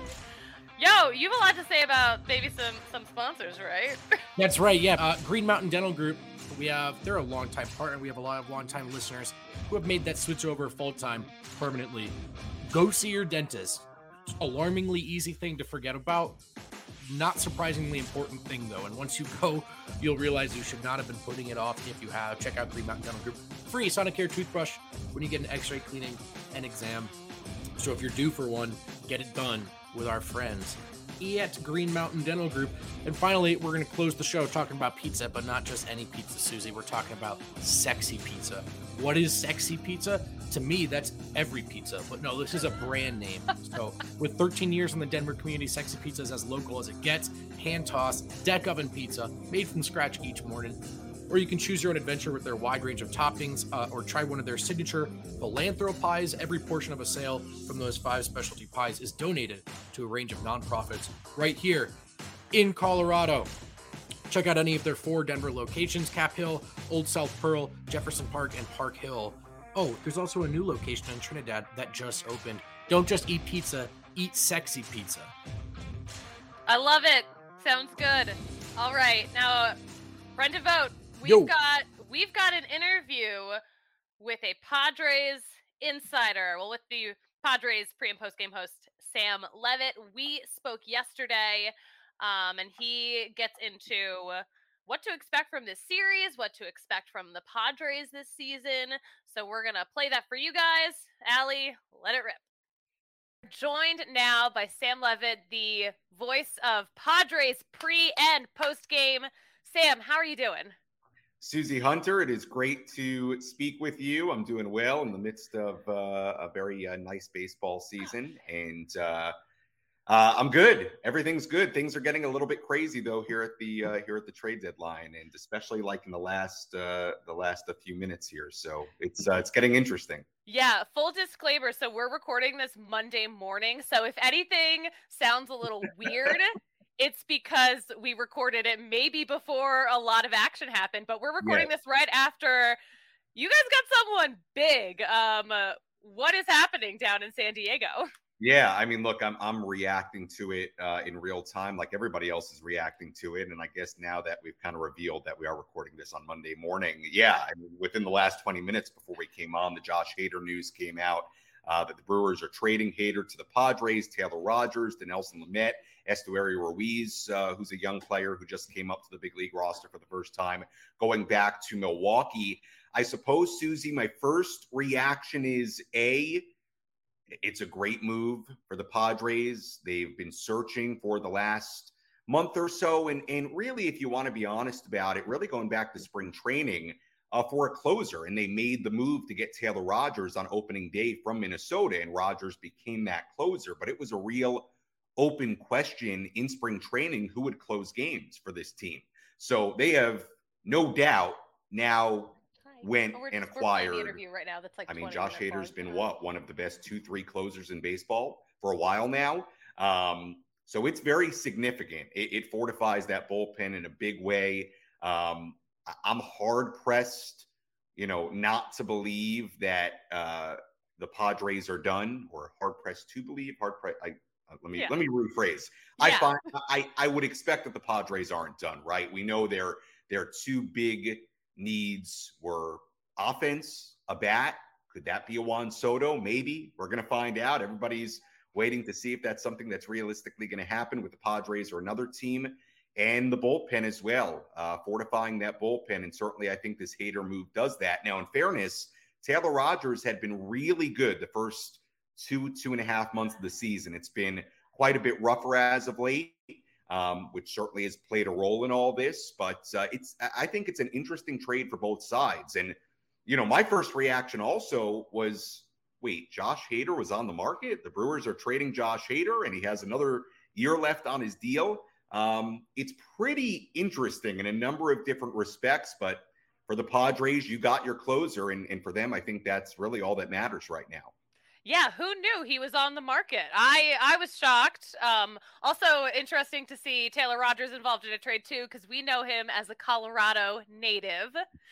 Yo, you have a lot to say about maybe some some sponsors, right? That's right. Yeah. Uh, Green Mountain Dental Group. We have, they're a longtime partner. We have a lot of longtime listeners who have made that switch over full time permanently. Go see your dentist. Alarmingly easy thing to forget about. Not surprisingly important thing though. And once you go, you'll realize you should not have been putting it off. If you have, check out Green Mountain Dental Group. Free Sonicare toothbrush when you get an x-ray cleaning and exam. So if you're due for one, get it done with our friends at Green Mountain Dental Group. And finally, we're going to close the show talking about pizza, but not just any pizza, Susie. We're talking about sexy pizza. What is sexy pizza? To me, that's every pizza. But no, this is a brand name. So with thirteen years in the Denver community, Sexy Pizza is as local as it gets. Hand-tossed, deck oven pizza, made from scratch each morning. Or you can choose your own adventure with their wide range of toppings, uh, or try one of their signature Philanthro pies. Every portion of a sale from those five specialty pies is donated to a range of nonprofits right here in Colorado. Check out any of their four Denver locations: Cap Hill, Old South Pearl, Jefferson Park, and Park Hill. Oh, there's also a new location in Trinidad that just opened. Don't just eat pizza, eat sexy pizza. I love it. Sounds good. All right, now, friend to vote. We've Yo. got we've got an interview with a Padres insider. Well, with the Padres pre and post game host Sam Levitt. We spoke yesterday, um, and he gets into what to expect from this series, what to expect from the Padres this season. So we're gonna play that for you guys. Allie, let it rip. Joined now by Sam Levitt, the voice of Padres pre and post game. Sam, how are you doing? Susie Hunter, it is great to speak with you. I'm doing well in the midst of uh, a very uh, nice baseball season, and uh, uh, I'm good. Everything's good. Things are getting a little bit crazy though here at the uh, here at the trade deadline, and especially like in the last uh, the last a few minutes here. So it's uh, it's getting interesting. Yeah, full disclaimer. So we're recording this Monday morning. So if anything sounds a little weird, it's because we recorded it maybe before a lot of action happened, but we're recording Yes. this right after you guys got someone big. Um, uh, what is happening down in San Diego? Yeah, I mean, look, I'm I'm reacting to it uh, in real time, like everybody else is reacting to it. And I guess now that we've kind of revealed that we are recording this on Monday morning, yeah, I mean, within the last twenty minutes before we came on, the Josh Hader news came out uh, that the Brewers are trading Hader to the Padres. Taylor Rogers, Dinelson Lamet, Estuary Ruiz, uh, who's a young player who just came up to the big league roster for the first time, going back to Milwaukee. I suppose, Susie, my first reaction is A, it's a great move for the Padres. They've been searching for the last month or so. And, and really, if you want to be honest about it, really going back to spring training uh, for a closer. And they made the move to get Taylor Rogers on opening day from Minnesota. And Rogers became that closer. But it was a real open question in spring training who would close games for this team. So they have no doubt now went oh, and just, acquired. The interview right now that's like I mean, twenty Josh minutes Hader's long. been what? One of the best two, three closers in baseball for a while now. Um, so it's very significant. It, it fortifies that bullpen in a big way. Um, I'm hard pressed, you know, not to believe that uh, the Padres are done, or hard pressed to believe. Hard pressed. I uh, let me Yeah. let me rephrase. Yeah. I find I I would expect that the Padres aren't done, right? We know their their two big needs were offense, a bat. Could that be a Juan Soto? Maybe. We're going to find out. Everybody's waiting to see if that's something that's realistically going to happen with the Padres or another team. And the bullpen as well, uh, fortifying that bullpen. And certainly I think this Hader move does that. Now, in fairness, Taylor Rogers had been really good the first two, two and a half months of the season. It's been quite a bit rougher as of late. Um, which certainly has played a role in all this, but uh, it's I think it's an interesting trade for both sides. And, you know, my first reaction also was, wait, Josh Hader was on the market? The Brewers are trading Josh Hader and he has another year left on his deal. Um, it's pretty interesting in a number of different respects, but for the Padres, you got your closer, and, and for them, I think that's really all that matters right now. Yeah, who knew he was on the market? I I was shocked. Um, also interesting to see Taylor Rogers involved in a trade too, because we know him as a Colorado native.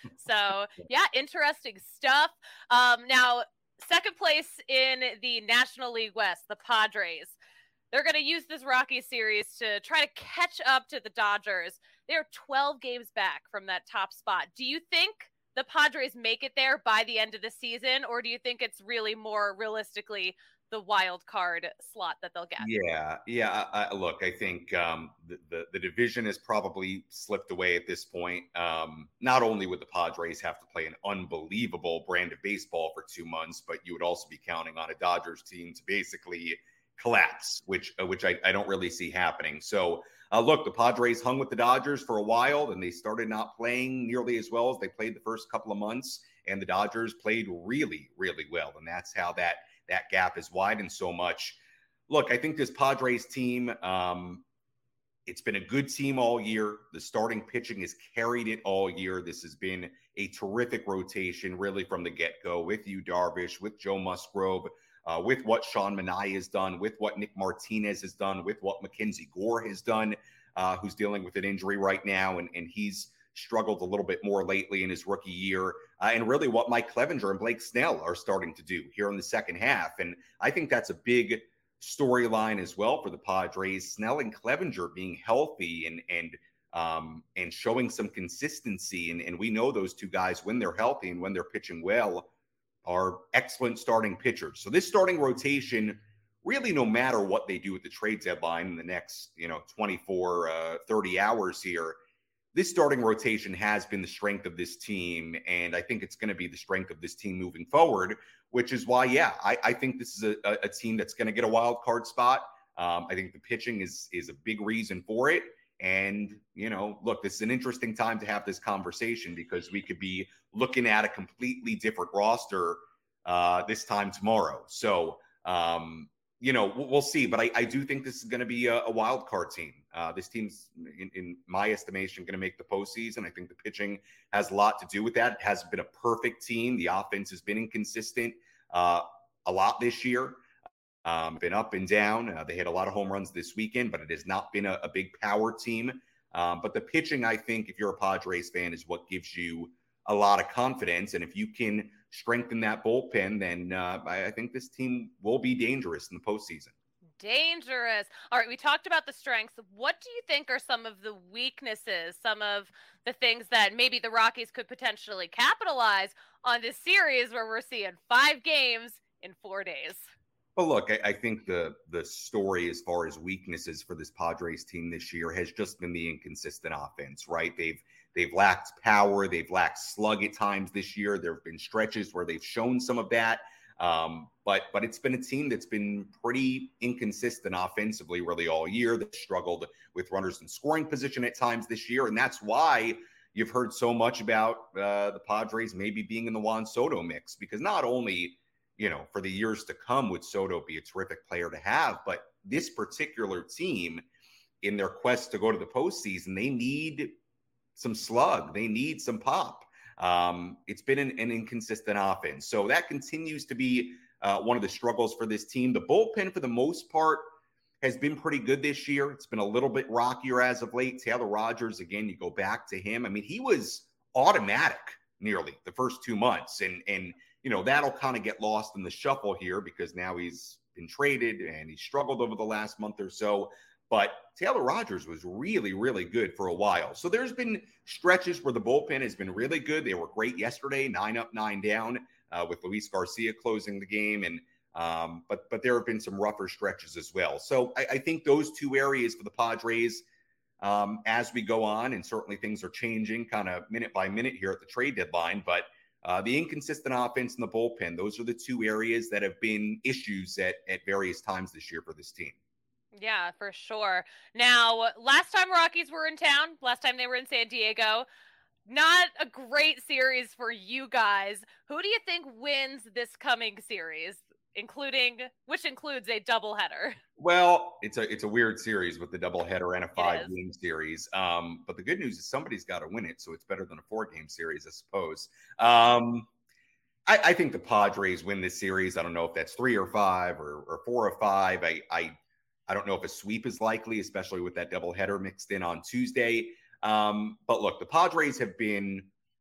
So yeah, interesting stuff. Um, now, second place in the National League West, the Padres. They're going to use this Rockies series to try to catch up to the Dodgers. They're twelve games back from that top spot. Do you think the Padres make it there by the end of the season, or do you think it's really more realistically the wild card slot that they'll get? Yeah, yeah. I, I, look, I think um, the, the the division has probably slipped away at this point. Um, not only would the Padres have to play an unbelievable brand of baseball for two months, but you would also be counting on a Dodgers team to basically collapse, which uh, which I, I don't really see happening. So. Uh, look, the Padres hung with the Dodgers for a while, and they started not playing nearly as well as they played the first couple of months, and the Dodgers played really, really well, and that's how that that gap is widened so much. Look, I think this Padres team, um, it's been a good team all year. The starting pitching has carried it all year. This has been a terrific rotation, really, from the get-go with Yu Darvish, with Joe Musgrove, Uh, with what Sean Manaea has done, with what Nick Martinez has done, with what Mackenzie Gore has done, uh, who's dealing with an injury right now, and, and he's struggled a little bit more lately in his rookie year, uh, and really what Mike Clevenger and Blake Snell are starting to do here in the second half. And I think that's a big storyline as well for the Padres. Snell and Clevenger being healthy and and um, and showing some consistency, and, and we know those two guys, when they're healthy and when they're pitching well, are excellent starting pitchers. So this starting rotation, really no matter what they do at the trade deadline in the next, you know, twenty-four, uh, thirty hours here, this starting rotation has been the strength of this team. And I think it's going to be the strength of this team moving forward, which is why, yeah, I, I think this is a, a team that's going to get a wild card spot. Um, I think the pitching is is a big reason for it. And, you know, look, this is an interesting time to have this conversation because we could be looking at a completely different roster uh, this time tomorrow. So, um, you know, we'll, we'll see. But I, I do think this is going to be a, a wild card team. Uh, this team's, in, in my estimation, going to make the postseason. I think the pitching has a lot to do with that. It hasn't been a perfect team. The offense has been inconsistent uh, a lot this year. Um, been up and down. Uh, they hit a lot of home runs this weekend, but it has not been a, a big power team. Um, but the pitching, I think, if you're a Padres fan, is what gives you a lot of confidence. And if you can strengthen that bullpen, then uh, I, I think this team will be dangerous in the postseason. Dangerous. All right, we talked about the strengths. What do you think are some of the weaknesses, some of the things that maybe the Rockies could potentially capitalize on this series where we're seeing five games in four days? Well, look, I, I think the the story as far as weaknesses for this Padres team this year has just been the inconsistent offense, right? They've they've lacked power, they've lacked slug at times this year. There have been stretches where they've shown some of that, Um, but but it's been a team that's been pretty inconsistent offensively really all year. They struggled with runners in scoring position at times this year, and that's why you've heard so much about uh, the Padres maybe being in the Juan Soto mix, because not only, you know, for the years to come would Soto be a terrific player to have, but this particular team, in their quest to go to the postseason, they need some slug. They need some pop. Um, it's been an, an inconsistent offense. So that continues to be uh, one of the struggles for this team. The bullpen, for the most part, has been pretty good this year. It's been a little bit rockier as of late. Taylor Rogers, again, you go back to him. I mean, he was automatic nearly the first two months. And, and you know, that'll kind of get lost in the shuffle here because now he's been traded and he struggled over the last month or so. But Taylor Rogers was really, really good for a while. So there's been stretches where the bullpen has been really good. They were great yesterday, nine up, nine down, uh, with Luis Garcia closing the game. And um, but but there have been some rougher stretches as well. So I, I think those two areas for the Padres, um, as we go on, and certainly things are changing kind of minute by minute here at the trade deadline. But uh, the inconsistent offense and the bullpen, those are the two areas that have been issues at at various times this year for this team. Yeah, for sure. Now, last time Rockies were in town, last time they were in San Diego, not a great series for you guys. Who do you think wins this coming series, including, which includes a doubleheader? Well, it's a it's a weird series with the doubleheader and a five-game series. Um, but the good news is somebody's got to win it, so it's better than a four-game series, I suppose. Um, I, I think the Padres win this series. I don't know if that's three or five or, or four or five. I I I don't know if a sweep is likely, especially with that doubleheader mixed in on Tuesday. Um, but look, the Padres have been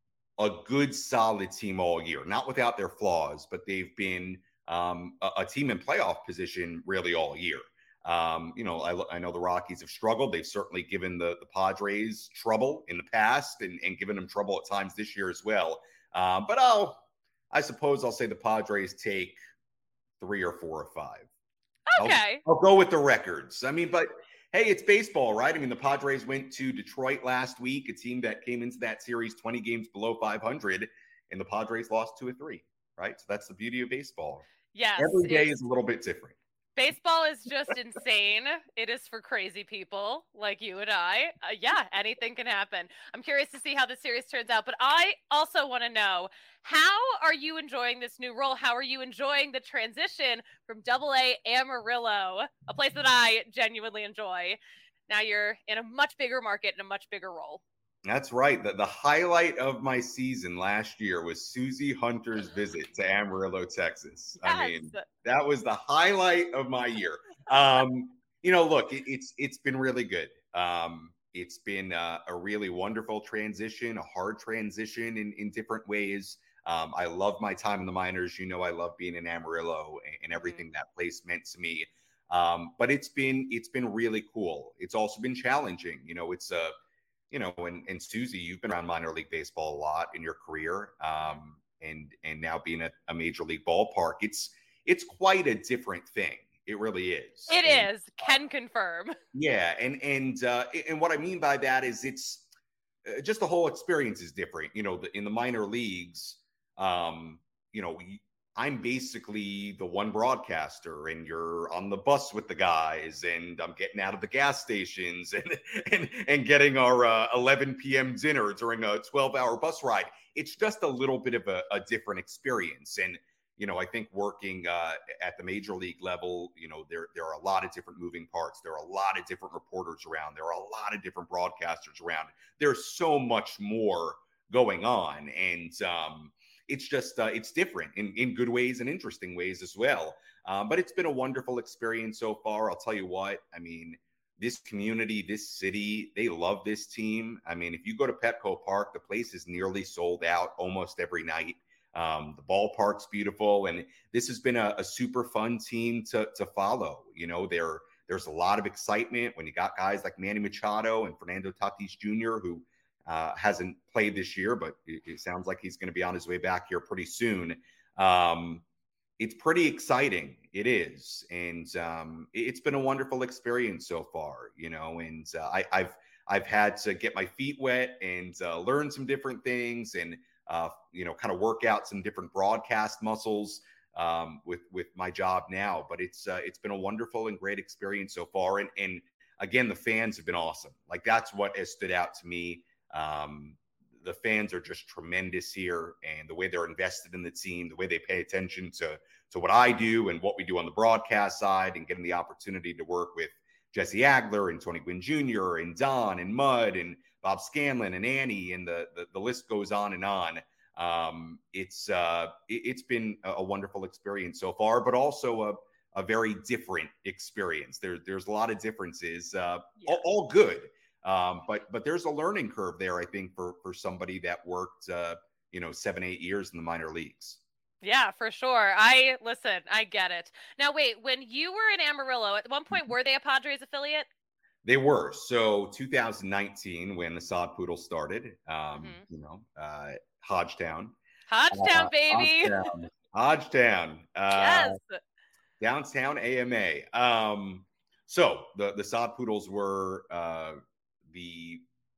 a good, solid team all year, not without their flaws, but they've been um, a, a team in playoff position really all year. Um, you know, I, I know the Rockies have struggled. They've certainly given the, the Padres trouble in the past and, and given them trouble at times this year as well. Um, but I'll, I suppose I'll say the Padres take three or four or five. Okay. I'll, I'll go with the records. I mean, but hey, it's baseball, right? I mean, the Padres went to Detroit last week, a team that came into that series twenty games below five hundred, and the Padres lost two or three, right? So that's the beauty of baseball. Yes. Every day is a little bit different. Baseball is just insane. It is for crazy people like you and I. Uh, yeah, anything can happen. I'm curious to see how the series turns out, but I also want to know, how are you enjoying this new role? How are you enjoying the transition from Double A Amarillo, a place that I genuinely enjoy? Now you're in a much bigger market and a much bigger role. That's right. The, the highlight of my season last year was Susie Hunter's visit to Amarillo, Texas. Yes. I mean, that was the highlight of my year. Um, you know, look, it, it's it's been really good. Um, it's been uh, a really wonderful transition, a hard transition in, in different ways. Um, I love my time in the minors. You know, I love being in Amarillo and, and everything mm-hmm. that place meant to me. Um, but it's been it's been really cool. It's also been challenging. You know, it's a You know, and, and Susie, you've been around minor league baseball a lot in your career, um, and and now being at a major league ballpark, it's it's quite a different thing. It really is. It and, is. Can confirm. Yeah, and and uh, and what I mean by that is it's uh, just the whole experience is different. You know, the, in the minor leagues, um, you know, I'm basically the one broadcaster, and you're on the bus with the guys, and I'm getting out of the gas stations and and, and getting our uh, eleven p.m. dinner during a twelve-hour bus ride. It's just a little bit of a, a different experience. And, you know, I think working uh, at the major league level, you know, there, there are a lot of different moving parts. There are a lot of different reporters around. There are a lot of different broadcasters around. There's so much more going on. And, um, It's just, uh, it's different in, in good ways and interesting ways as well. Um, but it's been a wonderful experience so far. I'll tell you what, I mean, this community, this city, they love this team. I mean, if you go to Petco Park, the place is nearly sold out almost every night. Um, the ballpark's beautiful. And this has been a, a super fun team to, to follow. You know, there, there's a lot of excitement when you got guys like Manny Machado and Fernando Tatis Junior, who Uh, hasn't played this year, but it, it sounds like he's going to be on his way back here pretty soon. Um, it's pretty exciting. It is. And um, it, it's been a wonderful experience so far, you know, and uh, I, I've, I've had to get my feet wet and uh, learn some different things and, uh, you know, kind of work out some different broadcast muscles. um, with with my job now. But it's uh, it's been a wonderful and great experience so far. And and again, the fans have been awesome. Like that's what has stood out to me. Um, the fans are just tremendous here, and the way they're invested in the team, the way they pay attention to to what I do and what we do on the broadcast side, and getting the opportunity to work with Jesse Agler and Tony Gwynn Junior and Don and Mud and Bob Scanlon and Annie, and the the, the list goes on and on. Um, it's uh, it, it's been a, a wonderful experience so far, but also a a very different experience. There, there's a lot of differences, uh, yeah. all, all good. Um, but but there's a learning curve there, I think, for for somebody that worked, uh, you know, seven, eight years in the minor leagues. Yeah, for sure. I listen, I get it. Now, wait, when you were in Amarillo, at one point, were they a Padres affiliate? They were. So two thousand nineteen, when the Sod Poodle started, um, mm-hmm. you know, uh, Hodgetown. Hodgetown, uh, baby. Hodgetown. Hodgetown. Uh, yes. Downtown A M A. Um, so the, the Sod Poodles were uh, the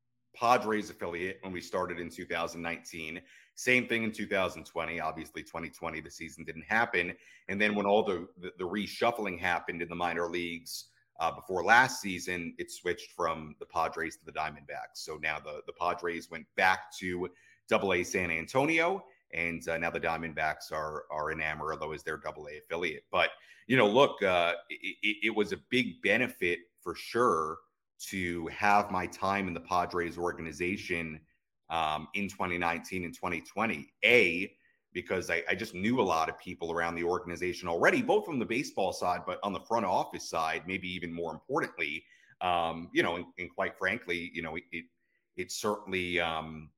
Padres affiliate when we started in two thousand nineteen. Same thing in two thousand twenty. Obviously, twenty twenty, the season didn't happen. And then when all the, the, the reshuffling happened in the minor leagues uh, before last season, it switched from the Padres to the Diamondbacks. So now the, the Padres went back to Double A San Antonio, and uh, now the Diamondbacks are are in Amarillo as their Double A affiliate. But, you know, look, uh, it, it was a big benefit for sure to have my time in the Padres organization um, in twenty nineteen and twenty twenty. A, because I, I just knew a lot of people around the organization already, both from the baseball side, but on the front office side, maybe even more importantly, um, you know, and, and quite frankly, you know, it, it, it certainly, um,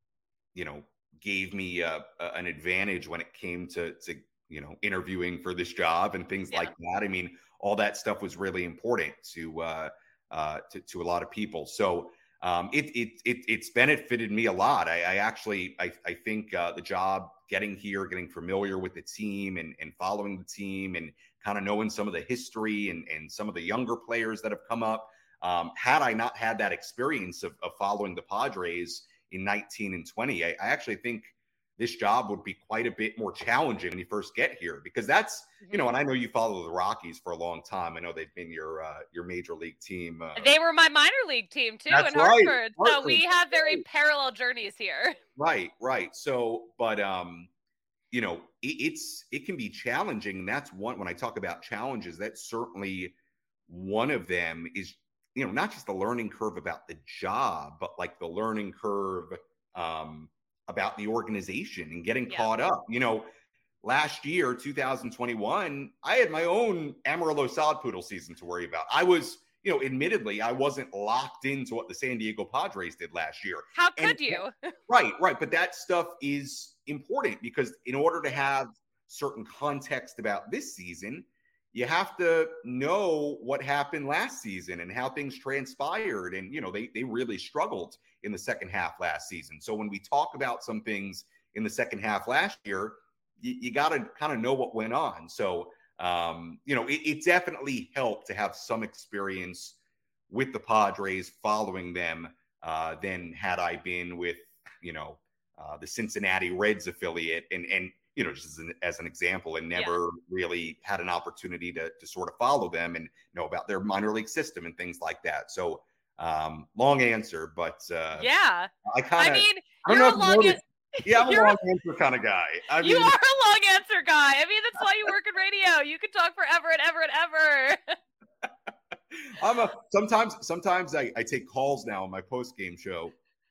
you know, gave me a, a, an advantage when it came to, to, you know, interviewing for this job and things yeah. like that. I mean, all that stuff was really important to, uh, uh, to, to a lot of people. So um, it, it, it, it's benefited me a lot. I, I actually, I, I think uh, the job getting here, getting familiar with the team and, and following the team and kind of knowing some of the history and, and some of the younger players that have come up. Um, had I not had that experience of, of following the Padres in nineteen and twenty, I, I actually think this job would be quite a bit more challenging when you first get here, because that's, you know, and I know you follow the Rockies for a long time. I know they've been your, uh, your major league team. Uh, they were my minor league team too in right. Hartford. Hartford. So we have very parallel journeys here. Right. Right. So, but, um, you know, it, it's, it can be challenging. And that's one, when I talk about challenges, that's certainly one of them is, you know, not just the learning curve about the job, but like the learning curve, um, about the organization and getting yeah. caught up. You know, last year, two thousand twenty-one, I had my own Amarillo Sod Poodle season to worry about. I was, you know, admittedly, I wasn't locked into what the San Diego Padres did last year. How could and, you? right, right. But that stuff is important because in order to have certain context about this season, you have to know what happened last season and how things transpired. And, you know, they, they really struggled in the second half last season. So when we talk about some things in the second half last year, you, you got to kind of know what went on. So, um, you know, it, it definitely helped to have some experience with the Padres following them uh, than had I been with, you know, uh, the Cincinnati Reds affiliate and, and, you know, just as an, as an example, and never yeah. really had an opportunity to to sort of follow them and know about their minor league system and things like that. So um, long answer, but uh, yeah, I kind of, I mean, I don't you're know a long an- yeah, I'm a long answer kind of guy. I you mean, are a long answer guy. I mean, that's why you work in radio. You can talk forever and ever and ever. I'm a, sometimes, sometimes I, I take calls now on my post game show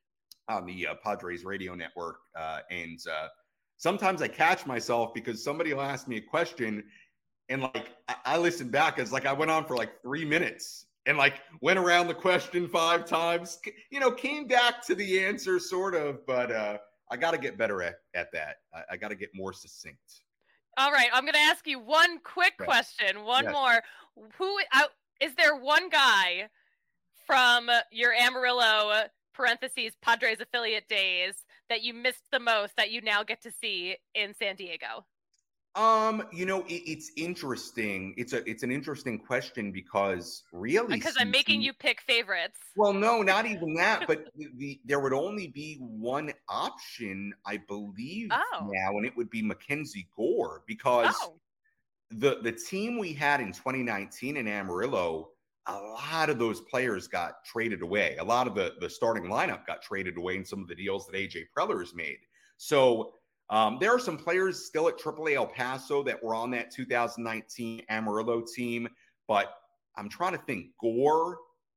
on the uh, Padres radio network. Uh, and, uh, sometimes I catch myself because somebody will ask me a question and like, I, I listen back. It's like, I went on for like three minutes and like went around the question five times, you know, came back to the answer sort of, but uh, I got to get better at, at that. I, I got to get more succinct. All right. I'm going to ask you one quick yes. question. One yes. more. Who uh, is there one guy from your Amarillo parentheses Padres affiliate days that you missed the most that you now get to see in San Diego? Um, you know, it, it's interesting. It's a it's an interesting question because really, Because I'm making you pick favorites. Well, no, not even that. But the, the there would only be one option, I believe, oh. now, and it would be Mackenzie Gore because oh. the the team we had in twenty nineteen in Amarillo, a lot of those players got traded away. A lot of the the starting lineup got traded away in some of the deals that A J Preller's made. So. Um, there are some players still at triple A El Paso that were on that two thousand nineteen Amarillo team, but I'm trying to think. Gore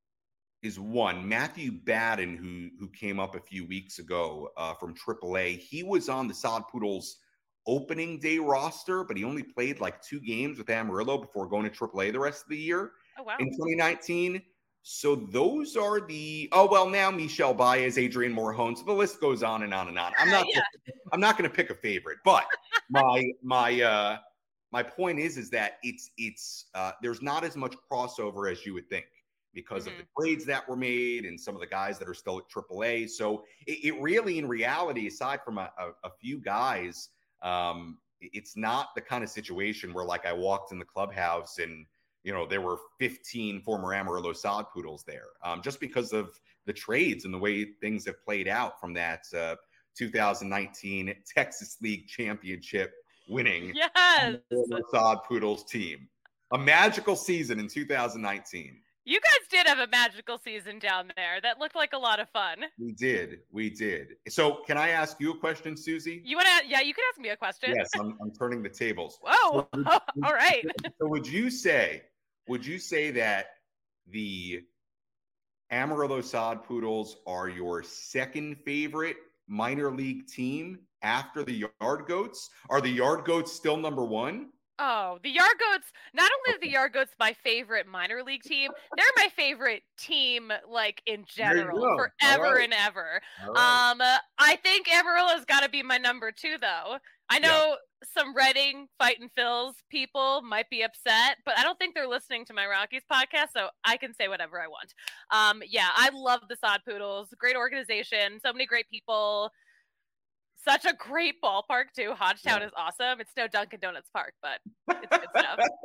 is one. Matthew Baden, who who came up a few weeks ago uh, from triple A, he was on the Sod Poodles opening day roster, but he only played like two games with Amarillo before going to triple A the rest of the year. Oh, wow. In twenty nineteen. So those are the oh well now Michel Baez, Adrian Morjon. So the list goes on and on and on. I'm not yeah. I'm not going to pick a favorite, but my my uh, my point is is that it's it's uh, there's not as much crossover as you would think because mm-hmm. of the trades that were made and some of the guys that are still at triple A. So it, it really, in reality, aside from a, a, a few guys, um, it's not the kind of situation where like I walked in the clubhouse and you know, there were fifteen former Amarillo Sod Poodles there, um, just because of the trades and the way things have played out from that uh, two thousand nineteen Texas League Championship winning yes. Sod Poodles team. A magical season in two thousand nineteen. You guys did have a magical season down there. That looked like a lot of fun. We did. We did. So can I ask you a question, Susie? You want to? Yeah, you can ask me a question. Yes, I'm, I'm turning the tables. Whoa. So would, oh, all right. So would you say... Would you say that the Amarillo Sod Poodles are your second favorite minor league team after the Yard Goats? Are the Yard Goats still number one? Oh, the Yard Goats, not only okay. are the Yard Goats my favorite minor league team, they're my favorite team, like, in general, forever right. and ever. Right. Um, I think Amarillo's got to be my number two, though. I know yeah. some Reading Fight and Phils people might be upset, but I don't think they're listening to my Rockies podcast, so I can say whatever I want. Um, yeah, I love the Sod Poodles. Great organization, so many great people. Such a great ballpark, too. Hodgetown yeah. is awesome. It's no Dunkin' Donuts Park, but it's good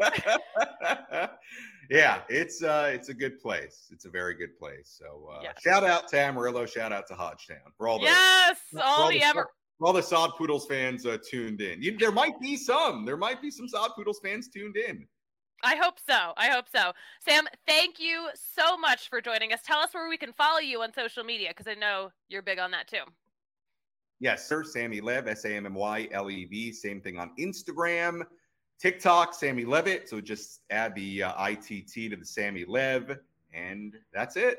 stuff. yeah, it's uh, it's a good place. It's a very good place. So uh, yes. shout out to Amarillo. Shout out to Hodgetown. For all the, yes, for all, all the, the Amar- for all the Sod Poodles fans uh, tuned in. You, there might be some. There might be some Sod Poodles fans tuned in. I hope so. I hope so. Sam, thank you so much for joining us. Tell us where we can follow you on social media, because I know you're big on that, too. Yes, sir. Sammy Lev, S A M M Y L E V. Same thing on Instagram, TikTok, Sammy Levitt. So just add the uh, I T T to the Sammy Lev, and that's it.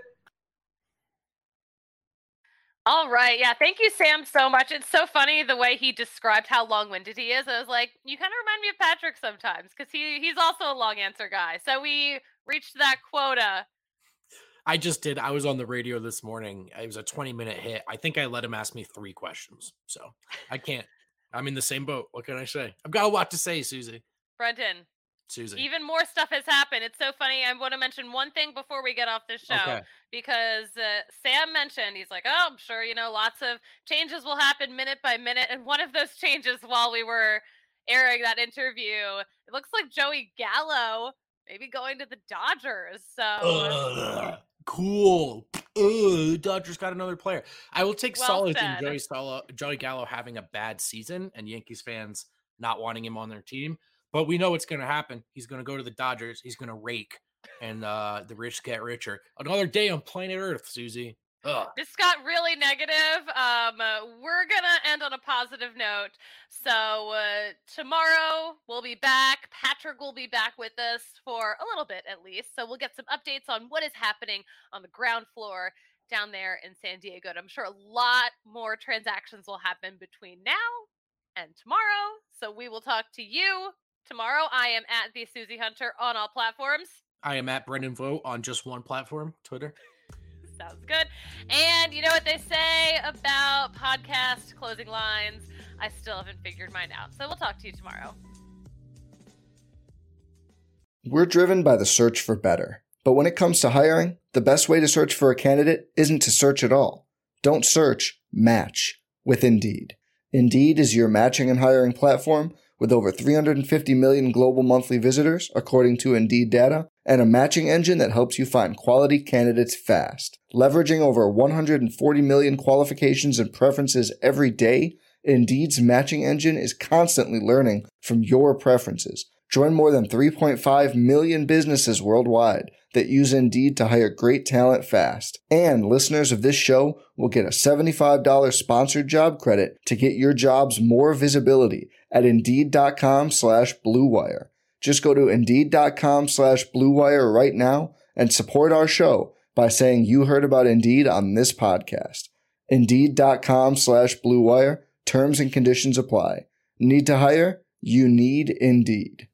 All right. Yeah. Thank you, Sam, so much. It's so funny the way he described how long-winded he is. I was like, you kind of remind me of Patrick sometimes because he, he's also a long answer guy. So we reached that quota. I just did. I was on the radio this morning. It was a twenty minute hit. I think I let him ask me three questions. So I can't. I'm in the same boat. What can I say? I've got a lot to say, Susie. Brendan. Susie. Even more stuff has happened. It's so funny. I want to mention one thing before we get off this show okay. because uh, Sam mentioned, he's like, oh, I'm sure, you know, lots of changes will happen minute by minute. And one of those changes while we were airing that interview, it looks like Joey Gallo maybe going to the Dodgers. So uh, cool. Uh, Dodgers got another player. I will take well solace said. in Joey, Solo, Joey Gallo having a bad season and Yankees fans not wanting him on their team. But we know what's going to happen. He's going to go to the Dodgers. He's going to rake, and uh, the rich get richer. Another day on planet Earth, Susie. Ugh. This got really negative. Um, uh, we're going to end on a positive note. So uh, tomorrow we'll be back. Patrick will be back with us for a little bit at least. So we'll get some updates on what is happening on the ground floor down there in San Diego. And I'm sure a lot more transactions will happen between now and tomorrow. So we will talk to you tomorrow. I am at the Susie Hunter on all platforms. I am at Brendan Vogt on just one platform, Twitter. Sounds good. And you know what they say about podcast closing lines? I still haven't figured mine out. So we'll talk to you tomorrow. We're driven by the search for better. But when it comes to hiring, the best way to search for a candidate isn't to search at all. Don't search, match with Indeed. Indeed is your matching and hiring platform with over three hundred fifty million global monthly visitors, according to Indeed data, and a matching engine that helps you find quality candidates fast. Leveraging over one hundred forty million qualifications and preferences every day, Indeed's matching engine is constantly learning from your preferences. Join more than three point five million businesses worldwide that use Indeed to hire great talent fast. And listeners of this show will get a seventy-five dollars sponsored job credit to get your jobs more visibility at Indeed.com slash Blue Wire. Just go to Indeed.com slash Blue Wire right now and support our show by saying you heard about Indeed on this podcast. Indeed.com slash Blue Wire. Terms and conditions apply. Need to hire? You need Indeed.